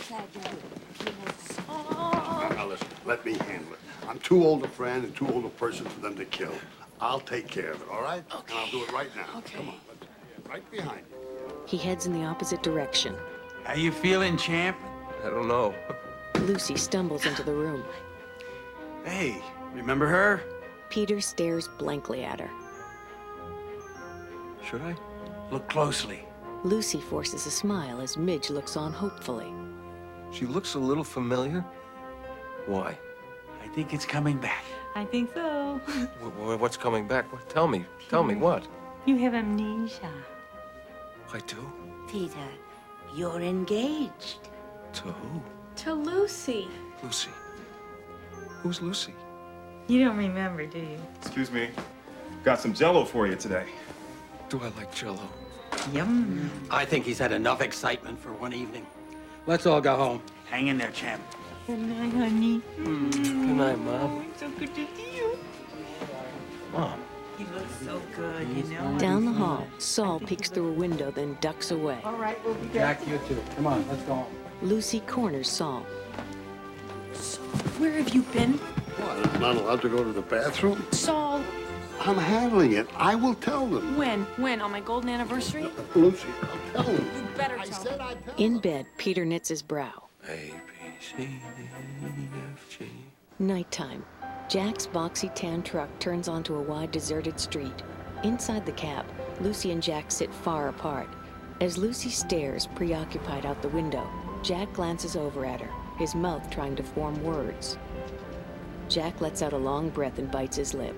S4: Now listen, let me handle it. I'm too old a friend and too old a person for them to kill. I'll take care of it, all right? Okay. And I'll do it right now.
S2: Okay.
S4: Come on, right behind you.
S1: He heads in the opposite direction.
S14: How you feeling, champ?
S20: I don't know.
S1: Lucy stumbles into the room.
S14: Hey, remember her?
S1: Peter stares blankly at her.
S20: Should I?
S14: Look closely.
S1: Lucy forces a smile as Midge looks on hopefully.
S20: She looks a little familiar. Why?
S14: I think it's coming back.
S7: I think so.
S20: What's coming back? Tell me. Tell me what?
S7: You have amnesia.
S20: I do?
S11: Peter, You're engaged.
S20: To who?
S12: To Lucy.
S20: Lucy. Who's Lucy?
S6: You don't remember, do you?
S15: Excuse me. Got some Jell-O for you today.
S20: Do I like Jell-O?
S6: Yum.
S13: I think he's had enough excitement for one evening. Let's all go home.
S14: Hang in there, champ.
S6: Good night, honey.
S20: Good night, Mom.
S6: It's so good to see you.
S20: Mom.
S6: You look so good, you know.
S1: Down the hall, Saul peeks through a window, then ducks away.
S6: All right, we'll be
S13: Jack,
S6: back.
S13: you too. Come on, let's go home.
S1: Lucy corners Saul.
S2: Where have you been?
S4: What, I'm not allowed to go to the bathroom?
S2: Saul.
S4: I'm handling it. I will tell them.
S2: When? When? On my golden anniversary?
S4: Lucy, I'll tell them.
S2: You better tell me.
S1: In bed, Peter knits his brow.
S20: A, B, C, D, E, F, G.
S1: Nighttime. Jack's boxy tan truck turns onto a wide, deserted street. Inside the cab, Lucy and Jack sit far apart. As Lucy stares, preoccupied out the window, Jack glances over at her, his mouth trying to form words. Jack lets out a long breath and bites his lip.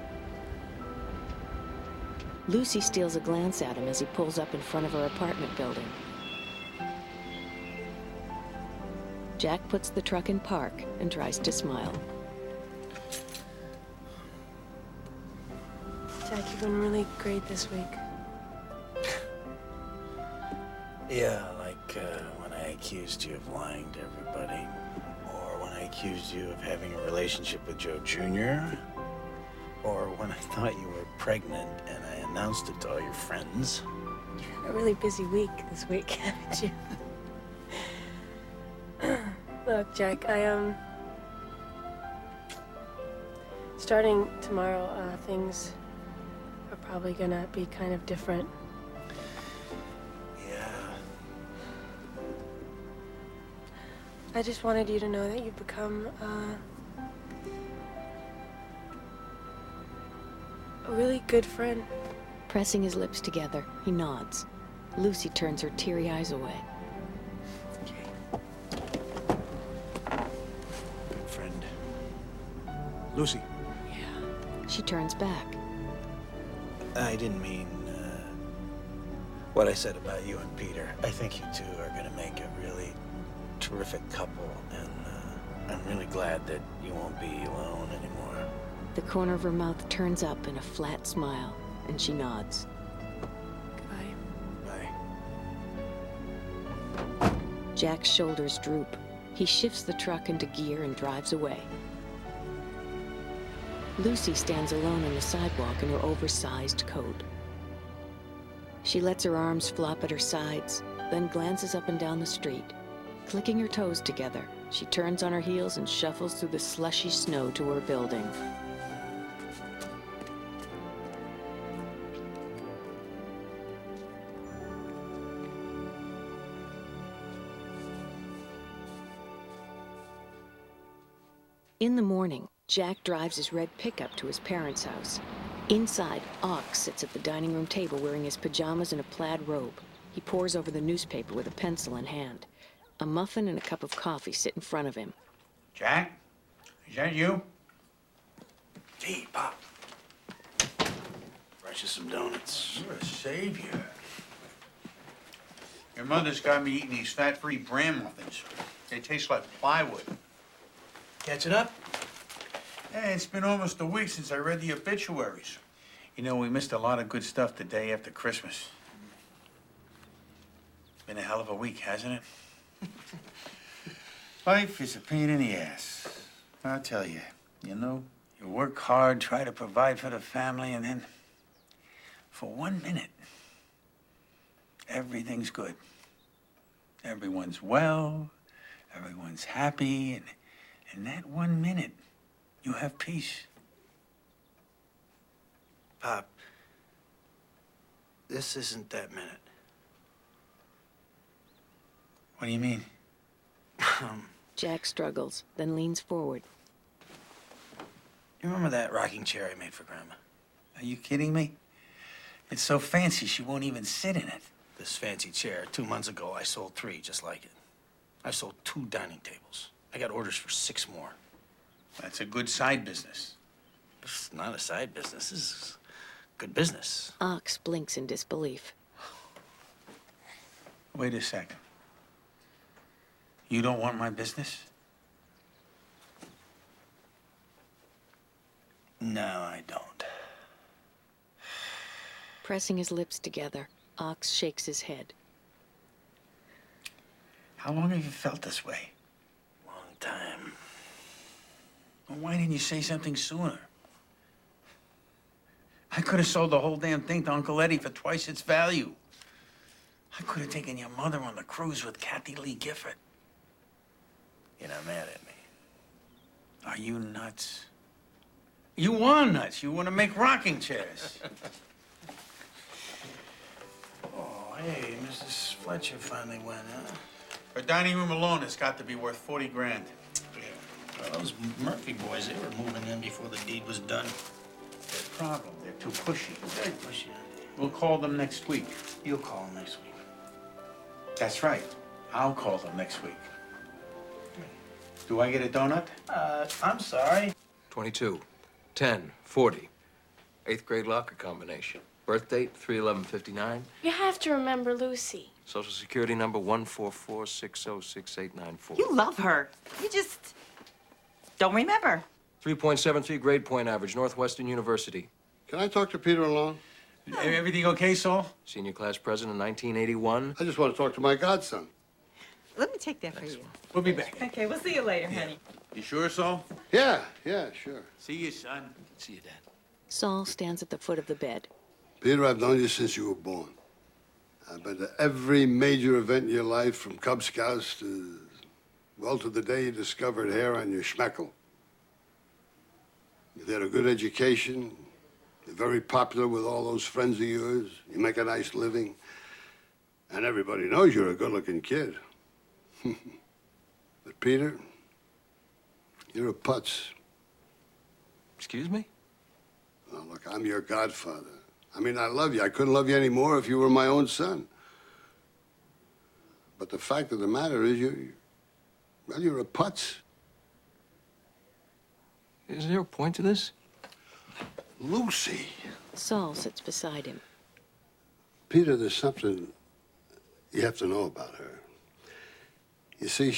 S1: Lucy steals a glance at him as he pulls up in front of her apartment building. Jack puts the truck in park and tries to smile.
S12: Jack, you've been really great this week.
S14: Yeah, like when I accused you of lying to everybody. Or when I accused you of having a relationship with Joe Jr. Or when I thought you were pregnant and I announced it to all your friends.
S12: You've had a really busy week this week, haven't you? Look, Jack, starting tomorrow, things are probably gonna be kind of different.
S14: Yeah.
S12: I just wanted you to know that you've become, a really good friend.
S1: Pressing his lips together, he nods. Lucy turns her teary eyes away.
S14: Good friend. Lucy.
S1: She turns back.
S14: I didn't mean what I said about you and Peter. I think you two are going to make a really terrific couple, and I'm really glad that you won't be alone anymore.
S1: The corner of her mouth turns up in a flat smile, and she nods.
S12: Goodbye.
S14: Bye.
S1: Jack's shoulders droop. He shifts the truck into gear and drives away. Lucy stands alone on the sidewalk in her oversized coat. She lets her arms flop at her sides, then glances up and down the street. Clicking her toes together, she turns on her heels and shuffles through the slushy snow to her building. In the morning, Jack drives his red pickup to his parents' house. Inside, Ox sits at the dining room table wearing his pajamas and a plaid robe. He pores over the newspaper with a pencil in hand. A muffin and a cup of coffee sit in front of him.
S14: Jack? Is that you? Gee, Pop. Fresh as some donuts.
S8: You're a savior. Your mother's got me eating these fat-free bran muffins. They taste like plywood.
S14: Catching up?
S8: Hey, it's been almost a week since I read the obituaries. You know, we missed a lot of good stuff the day after Christmas. Been a hell of a week, hasn't it? Life is a pain in the ass. I'll tell you, you know, you work hard, try to provide for the family, and then for 1 minute, everything's good. Everyone's well, everyone's happy, and in that 1 minute, you have peace.
S14: Pop, this isn't that minute.
S8: What do you mean?
S1: Jack struggles, then leans forward.
S14: You remember that rocking chair I made for Grandma?
S8: Are you kidding me? It's so fancy, she won't even sit in it.
S14: This fancy chair, 2 months ago, I sold 3 just like it. I sold 2 dining tables. I got orders for 6 more.
S8: That's a good side business.
S14: It's not a side business. This is good business.
S1: Ox blinks in disbelief.
S8: Wait a second. You don't want my business?
S14: No, I don't.
S1: Pressing his lips together, Ox shakes his head.
S8: How long have you felt this way?
S14: Long time.
S8: Well, why didn't you say something sooner? I could have sold the whole damn thing to Uncle Eddie for twice its value. I could have taken your mother on the cruise with Kathy Lee Gifford.
S14: You're not mad at me.
S8: Are you nuts? You are nuts. You want to make rocking chairs.
S14: Oh, hey, Mrs. Fletcher finally went, huh?
S8: Her dining room alone has got to be worth 40 grand.
S14: Yeah. Well, those Murphy boys, they were moving in before the deed was done.
S8: Their problem, they're too pushy.
S14: Very pushy, aren't they?
S8: We'll call them next week.
S14: You'll call them next week.
S8: That's right. I'll call them next week. Do I get a donut?
S14: I'm sorry.
S20: 22, 10, 40. 8th grade locker combination. Birth date, 3/11/59.
S12: You have to remember Lucy.
S20: Social security number 144606894.
S6: You love her. You just don't remember.
S20: 3.73 grade point average, Northwestern University.
S4: Can I talk to Peter alone?
S8: Everything okay, Saul?
S20: Senior class president in 1981.
S4: I just want to talk to my godson.
S6: Let me take that for you.
S8: We'll be back.
S6: Okay, we'll see you later, honey.
S8: You sure, Saul?
S4: Yeah, sure.
S8: See you, son.
S14: See you, Dad.
S1: Saul stands at the foot of the bed.
S4: Peter, I've known you since you were born. I've been to every major event in your life, from Cub Scouts to the day you discovered hair on your schmeckle. You've had a good education. You're very popular with all those friends of yours. You make a nice living. And everybody knows you're a good-looking kid. But Peter, you're a putz.
S20: Excuse me?
S4: Well, look, I'm your godfather. I mean, I love you. I couldn't love you any more if you were my own son. But the fact of the matter is, you're a putz.
S20: Is there a point to this?
S4: Lucy.
S1: Saul sits beside him.
S4: Peter, there's something you have to know about her. You see,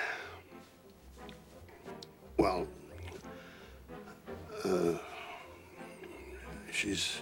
S4: she's...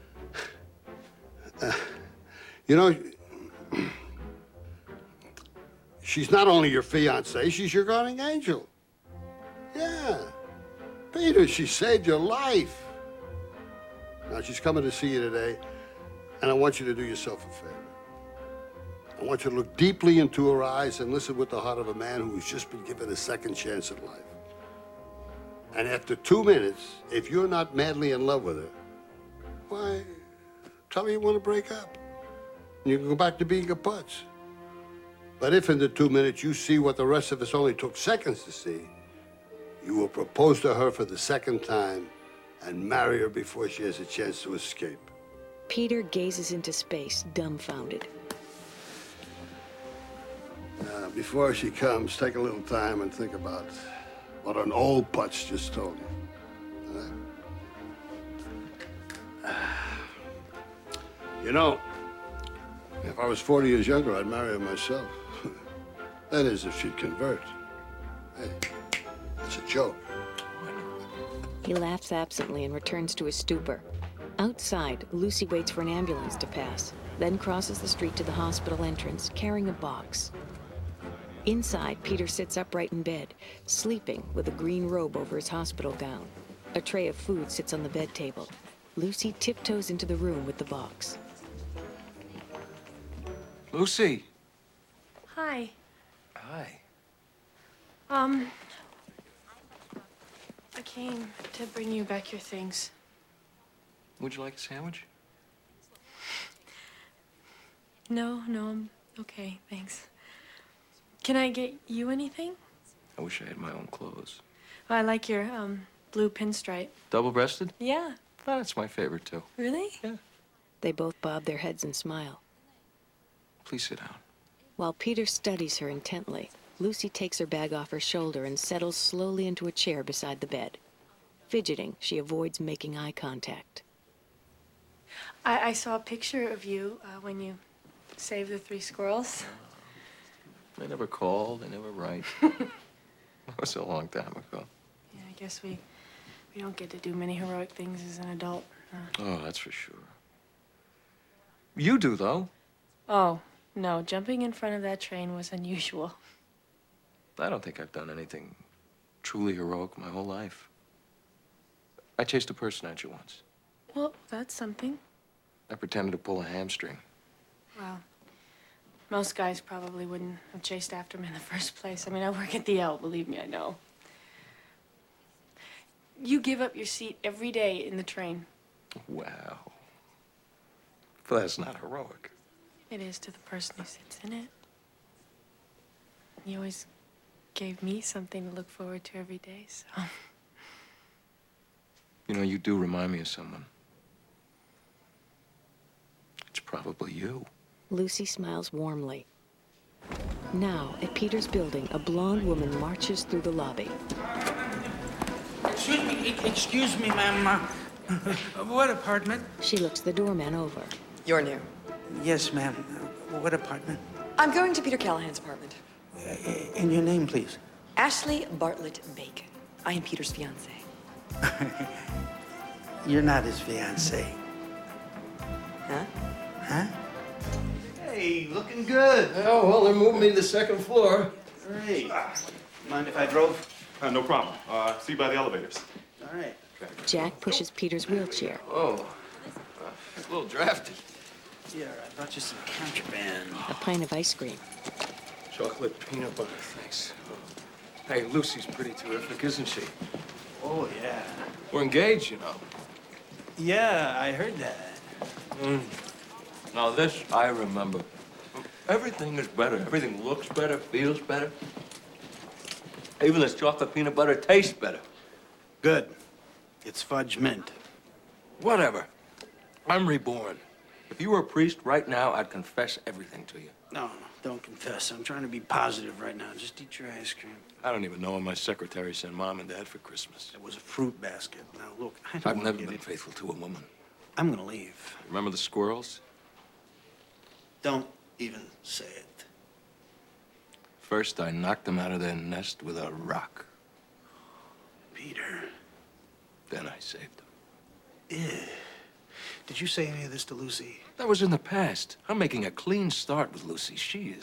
S4: she's not only your fiancée, she's your guardian angel. Yeah. Peter, she saved your life. Now, she's coming to see you today, and I want you to do yourself a favor. I want you to look deeply into her eyes and listen with the heart of a man who's just been given a second chance at life. And after 2 minutes, if you're not madly in love with her, why, tell her you want to break up. You can go back to being a putz. But if in the 2 minutes you see what the rest of us only took seconds to see, you will propose to her for the second time and marry her before she has a chance to escape.
S1: Peter gazes into space, dumbfounded.
S4: Before she comes, take a little time and think about what an old putz just told you. You know, if I was 40 years younger, I'd marry her myself. That is, if she'd convert. Hey, it's a joke.
S1: He laughs absently and returns to his stupor. Outside, Lucy waits for an ambulance to pass, then crosses the street to the hospital entrance, carrying a box. Inside, Peter sits upright in bed, sleeping with a green robe over his hospital gown. A tray of food sits on the bed table. Lucy tiptoes into the room with the box.
S20: Lucy.
S2: Hi.
S20: Hi.
S2: I came to bring you back your things.
S20: Would you like a sandwich?
S2: No, I'm okay, thanks. Can I get you anything?
S20: I wish I had my own clothes.
S2: Oh, I like your, blue pinstripe.
S20: Double-breasted?
S2: Yeah.
S20: Oh, that's my favorite, too.
S2: Really?
S20: Yeah.
S1: They both bob their heads and smile.
S20: Please sit down.
S1: While Peter studies her intently, Lucy takes her bag off her shoulder and settles slowly into a chair beside the bed. Fidgeting, she avoids making eye contact.
S2: I saw a picture of you when you saved the 3 squirrels.
S20: They never call, they never write. That was a long time ago.
S2: Yeah, I guess we don't get to do many heroic things as an adult.
S20: Oh, that's for sure. You do, though.
S2: Oh, no, jumping in front of that train was unusual.
S20: I don't think I've done anything truly heroic my whole life. I chased a person at you once.
S2: Well, that's something.
S20: I pretended to pull a hamstring.
S2: Well, most guys probably wouldn't have chased after him in the first place. I mean, I work at the L, believe me, I know. You give up your seat every day in the train.
S20: Wow. But that's not heroic.
S2: It is to the person who sits in it. You always gave me something to look forward to every day, so...
S20: You know, you do remind me of someone. It's probably you.
S1: Lucy smiles warmly. Now, at Peter's building, a blonde woman marches through the lobby.
S14: Excuse me, ma'am. What apartment?
S1: She looks the doorman over.
S10: You're new.
S14: Yes, ma'am. What apartment?
S10: I'm going to Peter Callahan's apartment.
S14: And your name, please.
S10: Ashley Bartlett Bacon. I am Peter's fiancée.
S14: You're not his fiancée.
S10: Huh?
S14: Huh? Hey, looking good.
S20: Oh, well, they're moving me to the second floor.
S14: Great. Mind if I drove?
S15: No problem. See you by the elevators.
S14: All right.
S1: Jack pushes Peter's wheelchair.
S20: Oh, it's a little drafty.
S14: Here, I brought you some contraband.
S1: A pint of ice cream.
S20: Chocolate peanut butter, thanks. Hey, Lucy's pretty terrific, isn't she?
S14: Oh, yeah.
S20: We're engaged, you know.
S14: Yeah, I heard that.
S20: Now, this I remember. Everything is better. Everything looks better, feels better. Even this chocolate peanut butter tastes better.
S14: Good. It's fudge mint.
S20: Whatever. I'm reborn. If you were a priest right now, I'd confess everything to you.
S14: No, don't confess. I'm trying to be positive right now. Just eat your ice cream.
S20: I don't even know what my secretary sent Mom and Dad for Christmas.
S14: It was a fruit basket. Now, look,
S20: I've never been faithful to a woman.
S14: I'm gonna leave.
S20: Remember the squirrels?
S14: Don't even say it.
S20: First, I knocked them out of their nest with a rock.
S14: Peter.
S20: Then I saved them.
S14: Yeah. Did you say any of this to Lucy?
S20: That was in the past. I'm making a clean start with Lucy. She...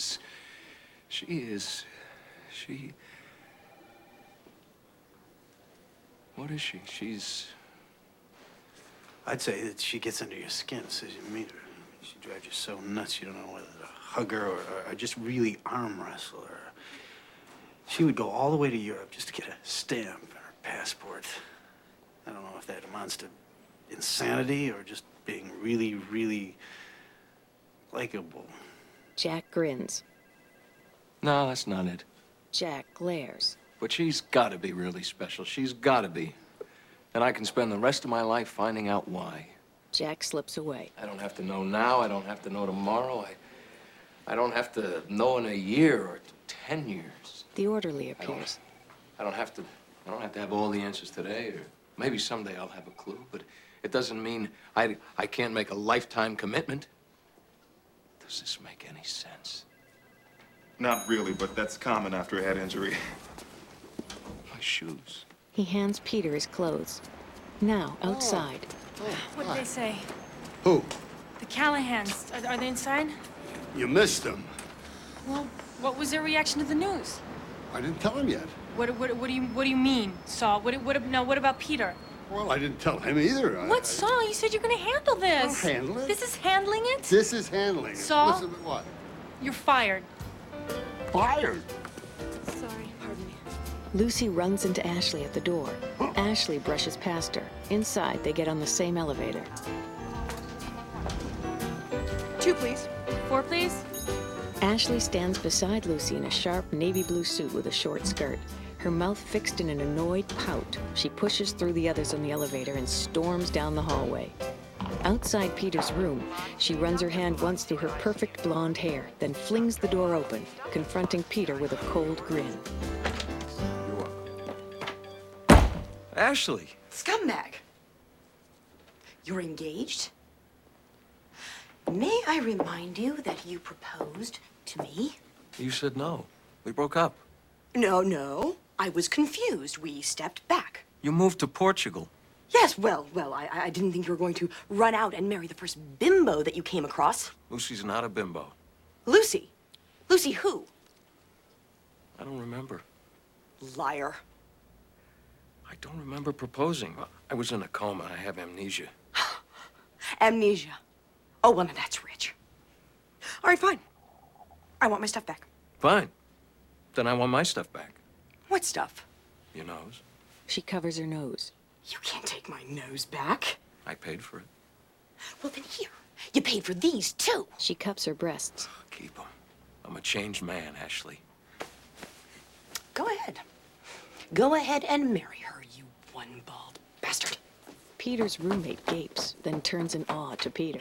S20: What is she? She's...
S14: I'd say that she gets under your skin as soon as you meet her. She drives you so nuts you don't know whether to hug her or just really arm wrestle her. She would go all the way to Europe just to get a stamp on her passport. I don't know if that amounts to insanity or just being really, really likable.
S1: Jack grins.
S20: No, that's not it.
S1: Jack glares.
S20: But she's got to be really special. She's got to be. And I can spend the rest of my life finding out why.
S1: Jack slips away.
S20: I don't have to know now. I don't have to know tomorrow. I don't have to know in a year or 10 years.
S1: The orderly appears.
S20: I don't have to have all the answers today, or maybe someday I'll have a clue, but it doesn't mean I can't make a lifetime commitment. Does this make any sense?
S15: Not really, but that's common after a head injury.
S20: My shoes.
S1: He hands Peter his clothes. Now, outside.
S2: What did they say?
S4: Who?
S2: The Callahans. Are they inside?
S4: You missed them.
S2: Well, what was their reaction to the news?
S4: I didn't tell him yet.
S2: What do you mean, Saul? What about Peter?
S4: Well, I didn't tell him either.
S2: What, Saul? You said you're gonna handle this.
S4: I'll handle it.
S2: This is handling it?
S4: This is handling it.
S2: Saul?
S4: Listen, what?
S2: You're fired.
S4: Fired?
S2: Sorry, pardon me.
S1: Lucy runs into Ashley at the door. Ashley brushes past her. Inside, they get on the same elevator.
S10: 2, please.
S2: 4, please.
S1: Ashley stands beside Lucy in a sharp navy blue suit with a short skirt. Her mouth fixed in an annoyed pout, she pushes through the others on the elevator and storms down the hallway. Outside Peter's room, she runs her hand once through her perfect blonde hair, then flings the door open, confronting Peter with a cold grin.
S20: Ashley!
S10: Scumbag! You're engaged? May I remind you that you proposed to me?
S20: You said no. We broke up.
S10: No. I was confused. We stepped back.
S20: You moved to Portugal.
S10: Yes, well, I didn't think you were going to run out and marry the first bimbo that you came across.
S20: Lucy's not a bimbo.
S10: Lucy? Lucy who?
S20: I don't remember.
S10: Liar.
S20: I don't remember proposing. I was in a coma. I have amnesia.
S10: Amnesia. Oh, well, now that's rich. All right, fine. I want my stuff back.
S20: Fine. Then I want my stuff back.
S10: What stuff?
S20: Your nose.
S1: She covers her nose.
S10: You can't take my nose back.
S20: I paid for it.
S10: Well, then here. You paid for these, too.
S1: She cups her breasts.
S20: Keep them. I'm a changed man, Ashley.
S10: Go ahead. Go ahead and marry her, you one-balled bastard.
S1: Peter's roommate gapes, then turns in awe to Peter.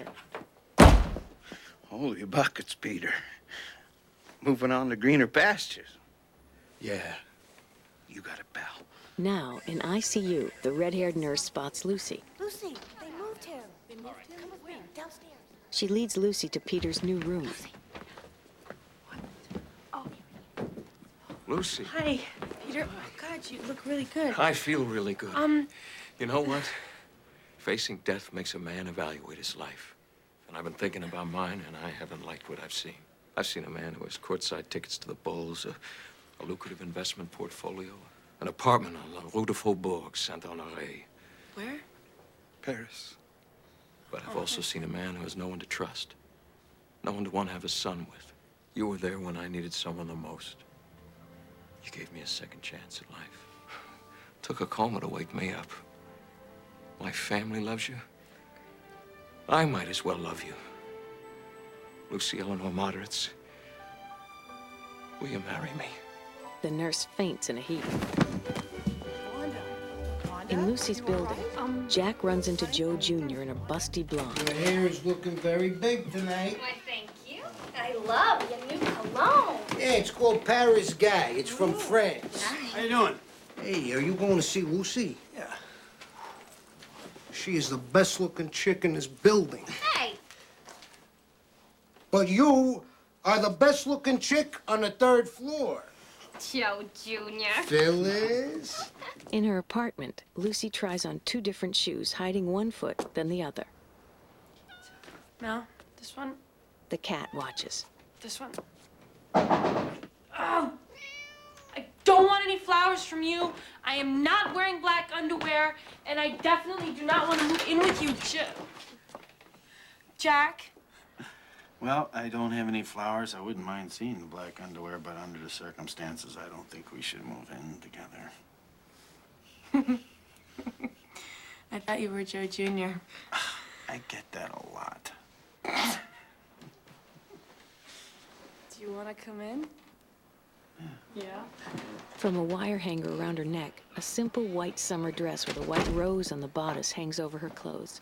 S9: Holy buckets, Peter. Moving on to greener pastures.
S20: Yeah.
S9: You got a pal.
S1: Now, in ICU, the red-haired nurse spots Lucy.
S7: Lucy, they moved him. They moved him? Come with me, downstairs.
S1: She leads Lucy to Peter's new room.
S20: Lucy.
S2: Hi, Peter. Oh, God, you look really good.
S20: I feel really good. You know what? Facing death makes a man evaluate his life. And I've been thinking about mine, and I haven't liked what I've seen. I've seen a man who has courtside tickets to the Bulls, a lucrative investment portfolio, an apartment on La Rue de Faubourg, Saint-Honoré.
S2: Where?
S20: Paris. But I've also seen a man who has no one to trust, no one to want to have a son with. You were there when I needed someone the most. You gave me a second chance at life. Took a coma to wake me up. My family loves you. I might as well love you. Lucy Eleanor Moderates, will you marry me?
S1: The nurse faints in a heap. In Lucy's building, Jack runs into Joe Jr. in a busty blonde.
S17: Your hair is looking very big tonight.
S12: Why, thank you. I love your new cologne.
S17: Yeah, it's called Paris Guy. It's from France.
S9: How you doing?
S17: Hey, are you going to see Lucy?
S9: Yeah.
S17: She is the best-looking chick in this building.
S12: Hey.
S17: But you are the best-looking chick on the 3rd floor.
S12: Joe Jr.
S17: Phyllis?
S1: In her apartment, Lucy tries on 2 different shoes, hiding one foot, then the other.
S2: No, this one,
S1: The cat watches.
S2: this one. Oh! I don't want any flowers from you. I am not wearing black underwear, and I definitely do not want to move in with you, Jack.
S14: Well, I don't have any flowers. I wouldn't mind seeing the black underwear, but under the circumstances, I don't think we should move in together.
S2: I thought you were Joe Jr.
S14: I get that a lot.
S2: Do you want to come in? Yeah.
S1: From a wire hanger around her neck, a simple white summer dress with a white rose on the bodice hangs over her clothes.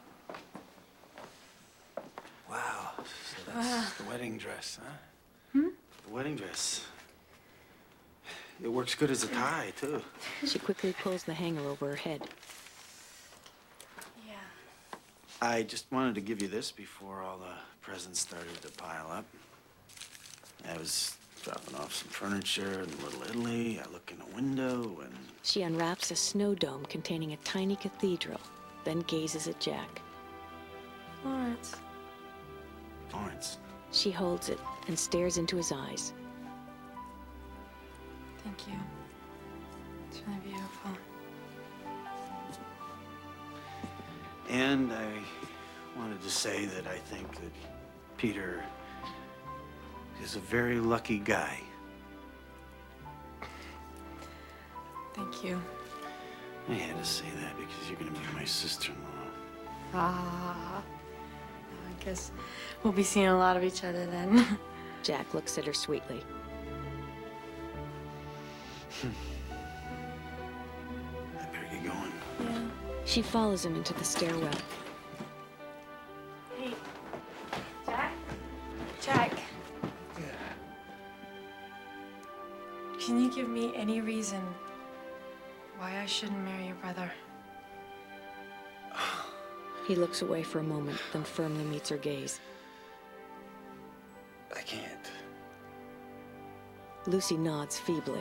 S14: Wow. So that's the wedding dress, huh? The wedding dress. It works good as a tie, too.
S1: She quickly pulls the hanger over her head.
S2: Yeah.
S14: I just wanted to give you this before all the presents started to pile up. I was dropping off some furniture in Little Italy. I look in the window and...
S1: She unwraps a snow dome containing a tiny cathedral, then gazes at Jack.
S2: Lawrence.
S14: Lawrence.
S1: She holds it and stares into his eyes.
S2: Thank you. It's really beautiful.
S14: And I wanted to say that I think that Peter is a very lucky guy.
S2: Thank you.
S14: I had to say that because you're going to be my sister-in-law.
S2: Ah. I guess we'll be seeing a lot of each other then.
S1: Jack looks at her sweetly.
S14: I better get going.
S2: Yeah.
S1: She follows him into the stairwell.
S2: Hey, Jack? Jack. Can you give me any reason why I shouldn't marry your brother?
S1: He looks away for a moment, then firmly meets her gaze.
S14: I can't.
S1: Lucy nods feebly.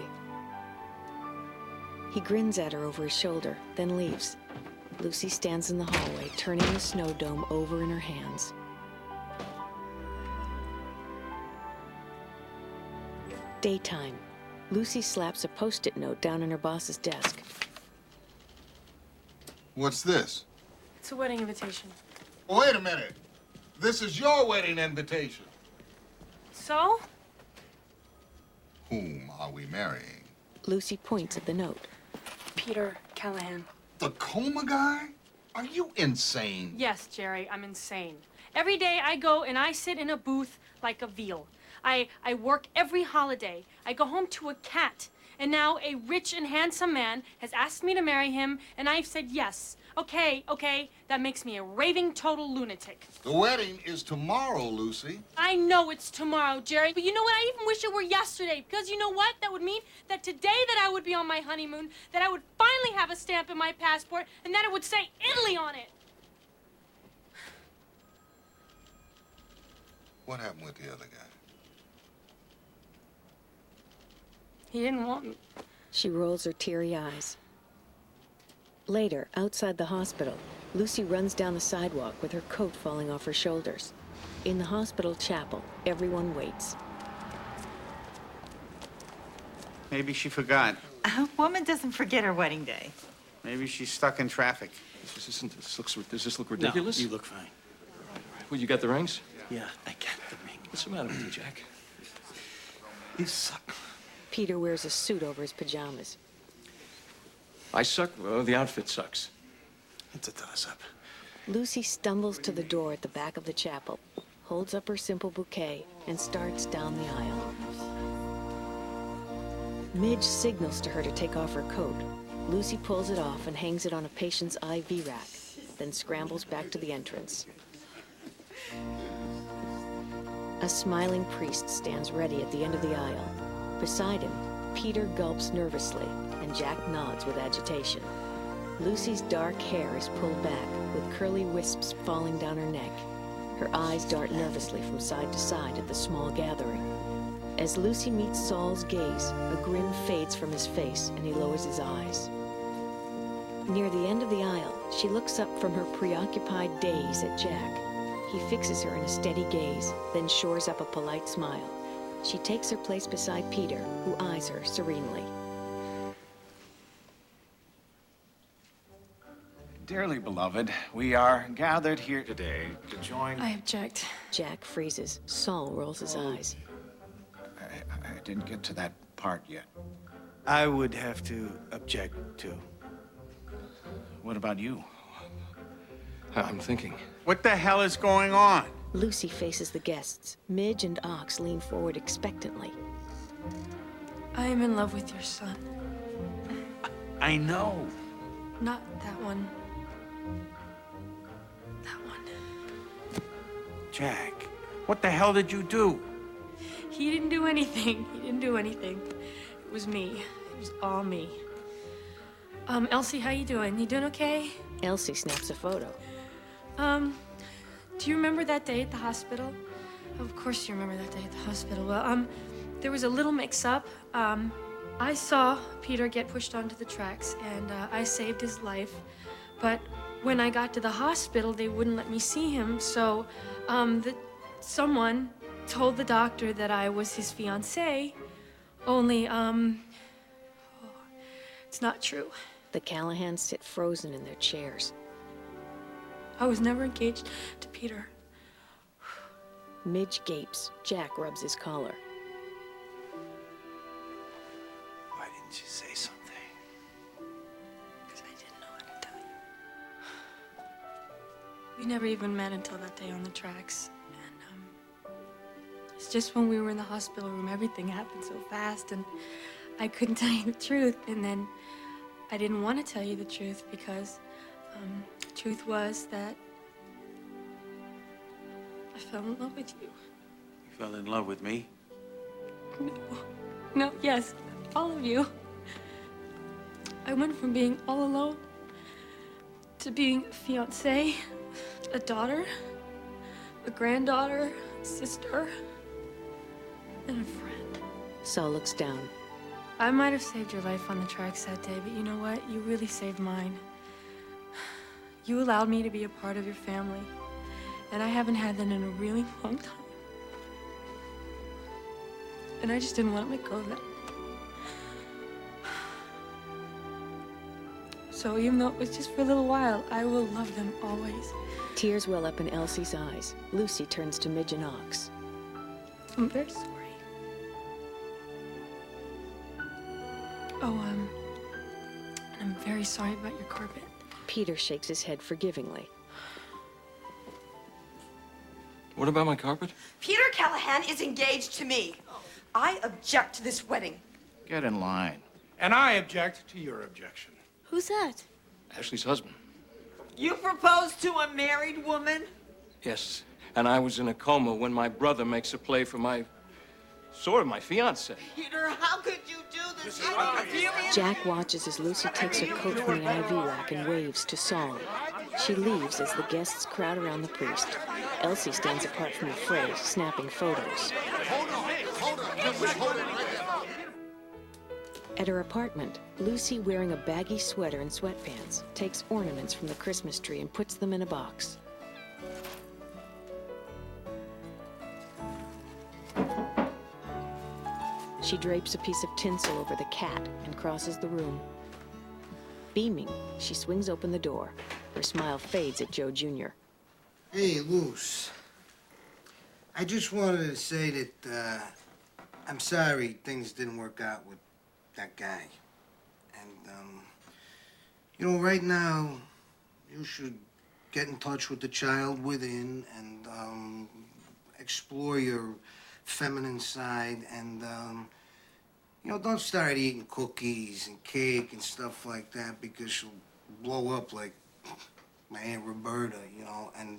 S1: He grins at her over his shoulder, then leaves. Lucy stands in the hallway, turning the snow dome over in her hands. Daytime. Lucy slaps a Post-it note down on her boss's desk.
S5: What's this?
S2: It's a wedding invitation.
S5: Wait a minute. This is your wedding invitation.
S2: So?
S5: Whom are we marrying?
S1: Lucy points at the note.
S2: Peter Callahan.
S5: The coma guy? Are you insane?
S2: Yes, Jerry, I'm insane. Every day I go and I sit in a booth like a veal. I work every holiday. I go home to a cat. And now a rich and handsome man has asked me to marry him, and I've said yes. Okay, that makes me a raving total lunatic.
S5: The wedding is tomorrow, Lucy.
S2: I know it's tomorrow, Jerry, but you know what? I even wish it were yesterday, because you know what? That would mean that today that I would be on my honeymoon, that I would finally have a stamp in my passport, and that it would say Italy on it.
S5: What happened with the other guy?
S2: He didn't want me.
S1: She rolls her teary eyes. Later, outside the hospital, Lucy runs down the sidewalk with her coat falling off her shoulders. In the hospital chapel, everyone waits.
S9: Maybe she forgot.
S6: A woman doesn't forget her wedding day.
S9: Maybe she's stuck in traffic.
S20: Does this look ridiculous?
S14: No, you look fine.
S20: Well, you got the rings?
S14: Yeah, I got the ring.
S20: What's the matter with you, Jack?
S14: You suck.
S1: Peter wears a suit over his pajamas.
S20: I suck? Well, the outfit sucks.
S14: It's a toss-up.
S1: Lucy stumbles to the door at the back of the chapel, holds up her simple bouquet, and starts down the aisle. Midge signals to her to take off her coat. Lucy pulls it off and hangs it on a patient's IV rack, then scrambles back to the entrance. A smiling priest stands ready at the end of the aisle. Beside him, Peter gulps nervously, and Jack nods with agitation. Lucy's dark hair is pulled back, with curly wisps falling down her neck. Her eyes dart nervously from side to side at the small gathering. As Lucy meets Saul's gaze, a grin fades from his face, and he lowers his eyes. Near the end of the aisle, she looks up from her preoccupied daze at Jack. He fixes her in a steady gaze, then shores up a polite smile. She takes her place beside Peter, who eyes her serenely.
S8: Dearly beloved, we are gathered here today to join...
S2: I object.
S1: Jack freezes. Saul rolls his eyes.
S8: I didn't get to that part yet.
S14: I would have to object, too.
S8: What about you?
S20: I'm thinking.
S9: What the hell is going on?
S1: Lucy faces the guests. Midge and Ox lean forward expectantly.
S2: I am in love with your son.
S14: I know.
S2: Not that one. That one.
S9: Jack, what the hell did you do?
S2: He didn't do anything. He didn't do anything. It was me. It was all me. Elsie, how you doing? You doing okay?
S1: Elsie snaps a photo.
S2: Do you remember that day at the hospital? Of course you remember that day at the hospital. Well, there was a little mix-up. I saw Peter get pushed onto the tracks, and I saved his life. But when I got to the hospital, they wouldn't let me see him, so someone told the doctor that I was his fiancée, only, it's not true.
S1: The Callahans sit frozen in their chairs.
S2: I was never engaged to Peter.
S1: Midge gapes. Jack rubs his collar.
S14: Why didn't you say something?
S2: Because I didn't know how to tell you. We never even met until that day on the tracks. And, it's just when we were in the hospital room, everything happened so fast, and I couldn't tell you the truth. And then I didn't want to tell you the truth because, the truth was that I fell in love with you.
S9: You fell in love with me?
S2: No, yes, all of you. I went from being all alone to being a fiancée, a daughter, a granddaughter, a sister, and a friend.
S1: Saul looks down.
S2: I might have saved your life on the tracks that day, but you know what? You really saved mine. You allowed me to be a part of your family, and I haven't had that in a really long time. And I just didn't want to let go of that. So even though it was just for a little while, I will love them always.
S1: Tears well up in Elsie's eyes. Lucy turns to Midge and Knox.
S2: I'm very sorry. Oh, and I'm very sorry about your carpet.
S1: Peter shakes his head forgivingly.
S19: What about my carpet?
S10: Peter Callahan is engaged to me. I object to this wedding.
S14: Get in line.
S16: And I object to your objection.
S2: Who's that?
S20: Ashley's husband.
S6: You proposed to a married woman?
S20: Yes, and I was in a coma when my brother makes a play for my fiancée.
S6: Peter, how could you do this?
S1: Jack watches as Lucy takes her coat from the IV rack and waves to Saul. She leaves as the guests crowd around the priest. Elsie stands apart from the fray, snapping photos. At her apartment, Lucy, wearing a baggy sweater and sweatpants, takes ornaments from the Christmas tree and puts them in a box. She drapes a piece of tinsel over the cat and crosses the room. Beaming, she swings open the door. Her smile fades at Joe Jr.
S17: Hey, Luce. I just wanted to say that I'm sorry things didn't work out with that guy. And, you know, right now, you should get in touch with the child within and explore your feminine side and, you know, don't start eating cookies and cake and stuff like that because you'll blow up like my Aunt Roberta, you know, and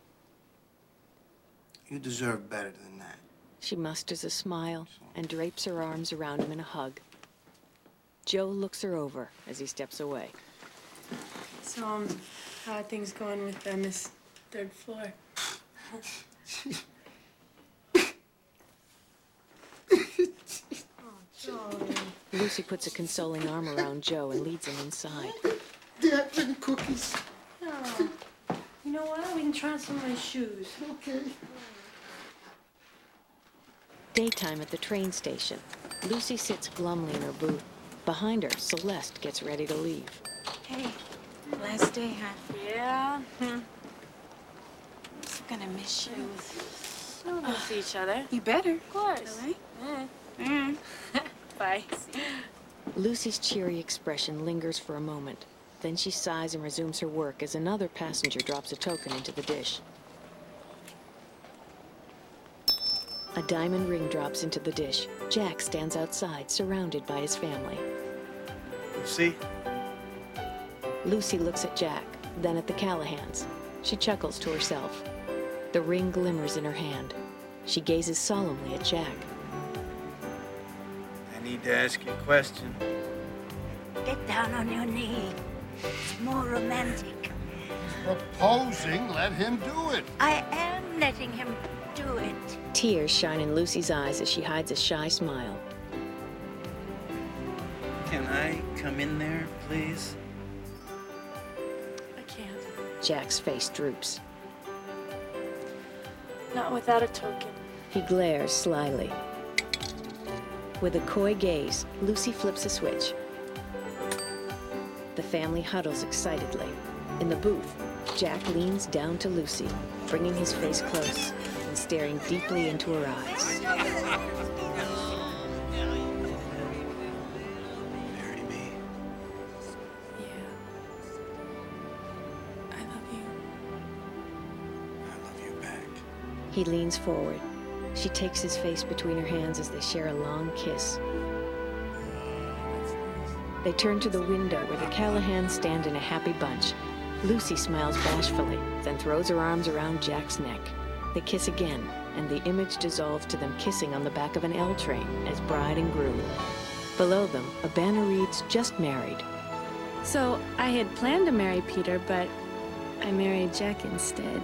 S17: you deserve better than that.
S1: She musters a smile and drapes her arms around him in a hug. Joe looks her over as he steps away.
S2: So, how are things going with this third floor?
S1: Lucy puts a consoling arm around Joe and leads him inside.
S17: Dad, bring cookies.
S2: Oh, you know what? We can try on some of my shoes.
S17: Okay.
S1: Daytime at the train station. Lucy sits glumly in her booth. Behind her, Celeste gets ready to leave.
S6: Hey, last day, huh?
S2: Yeah.
S6: I'm so gonna miss you.
S2: We'll see each other.
S6: You better.
S2: Of course.
S6: All right?
S2: Bye.
S1: Lucy's cheery expression lingers for a moment. Then she sighs and resumes her work as another passenger drops a token into the dish. A diamond ring drops into the dish. Jack stands outside, surrounded by his family.
S14: See?
S1: Lucy looks at Jack, then at the Callahans. She chuckles to herself. The ring glimmers in her hand. She gazes solemnly at Jack.
S14: I need to ask you a question.
S11: Get down on your knee. It's more romantic.
S4: Proposing, let him do it.
S11: I am letting him do it.
S1: Tears shine in Lucy's eyes as she hides a shy smile.
S14: Can I come in there, please?
S2: I can't.
S1: Jack's face droops.
S2: Not without a token.
S1: He glares slyly. With a coy gaze, Lucy flips a switch. The family huddles excitedly. In the booth, Jack leans down to Lucy, bringing his face close and staring deeply into her eyes.
S14: Marry me.
S2: Yeah. I love you.
S14: I love you back.
S1: He leans forward. She takes his face between her hands as they share a long kiss. They turn to the window where the Callahans stand in a happy bunch. Lucy smiles bashfully, then throws her arms around Jack's neck. They kiss again, and the image dissolves to them kissing on the back of an L train as bride and groom. Below them, a banner reads, "Just married."
S2: So, I had planned to marry Peter, but I married Jack instead.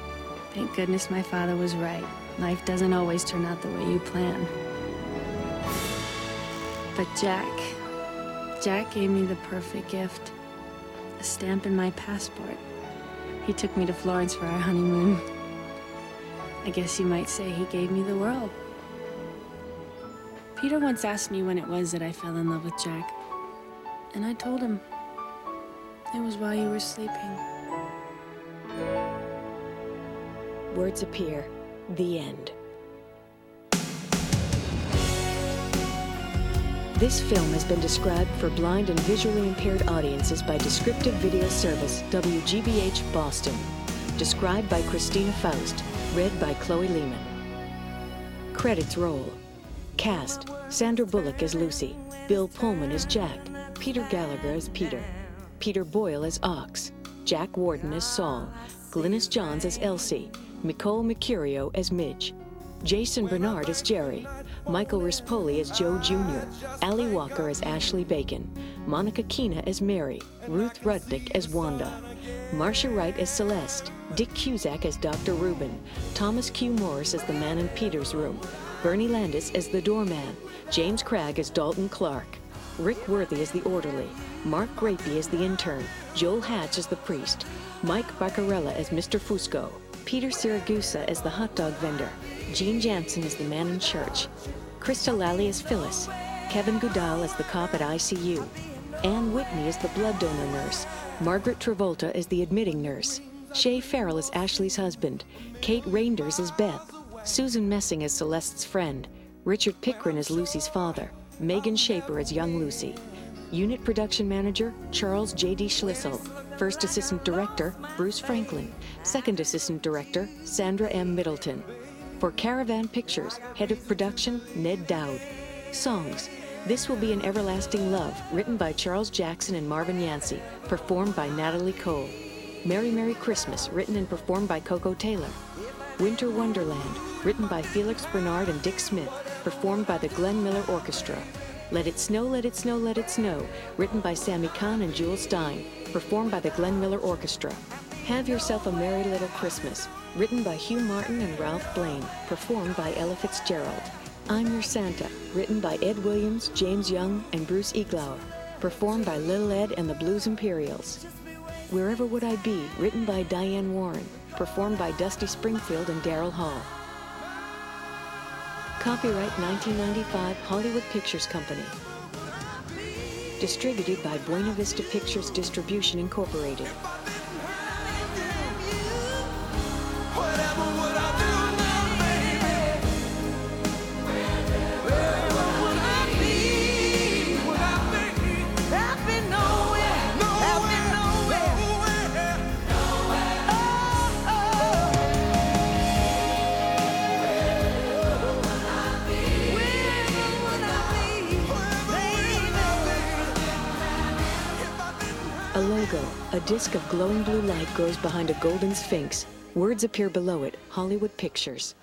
S2: Thank goodness my father was right. Life doesn't always turn out the way you plan. But Jack gave me the perfect gift. A stamp in my passport. He took me to Florence for our honeymoon. I guess you might say he gave me the world. Peter once asked me when it was that I fell in love with Jack. And I told him it was while you were sleeping.
S1: Words appear. The end. This film has been described for blind and visually impaired audiences by Descriptive Video Service, WGBH, Boston. Described by Christina Faust. Read by Chloe Lehman. Credits roll. Cast: Sandra Bullock as Lucy, Bill Pullman as Jack, Peter Gallagher as Peter, Peter Boyle as Ox, Jack Warden as Saul, Glynis Johns as Elsie, Nicole Mercurio as Midge, Jason Bernard as Jerry, Michael Rispoli as Joe Jr., Allie Walker as Ashley Bacon, Monica Keena as Mary, Ruth Rudnick as Wanda, Marcia Wright as Celeste, Dick Cusack as Dr. Rubin, Thomas Q. Morris as the man in Peter's room, Bernie Landis as the doorman, James Craig as Dalton Clark, Rick Worthy as the orderly, Mark Grapey as the intern, Joel Hatch as the priest, Mike Barcarella as Mr. Fusco, Peter Siragusa as the hot dog vendor, Gene Jansen as the man in church, Krista Lally as Phyllis, Kevin Goodall as the cop at ICU, Ann Whitney as the blood donor nurse, Margaret Travolta as the admitting nurse, Shay Farrell as Ashley's husband, Kate Reinders as Beth, Susan Messing as Celeste's friend, Richard Pickren as Lucy's father, Megan Shaper as young Lucy. Unit Production Manager, Charles J.D. Schlissel. First Assistant Director, Bruce Franklin. Second Assistant Director, Sandra M. Middleton. For Caravan Pictures, Head of Production, Ned Dowd. Songs: This Will Be an Everlasting Love, written by Charles Jackson and Marvin Yancey, performed by Natalie Cole. Merry Merry Christmas, written and performed by Coco Taylor. Winter Wonderland, written by Felix Bernard and Dick Smith, performed by the Glenn Miller Orchestra. Let It Snow, Let It Snow, Let It Snow, written by Sammy Kahn and Jewel Stein, performed by the Glenn Miller Orchestra. Have Yourself a Merry Little Christmas, written by Hugh Martin and Ralph Blaine, performed by Ella Fitzgerald. I'm Your Santa, written by Ed Williams, James Young, and Bruce Iglauer, performed by Little Ed and the Blues Imperials. Wherever Would I Be, written by Diane Warren, performed by Dusty Springfield and Daryl Hall. Copyright 1995 Hollywood Pictures Company. Distributed by Buena Vista Pictures Distribution Incorporated. A logo, a disc of glowing blue light grows behind a golden sphinx. Words appear below it, Hollywood Pictures.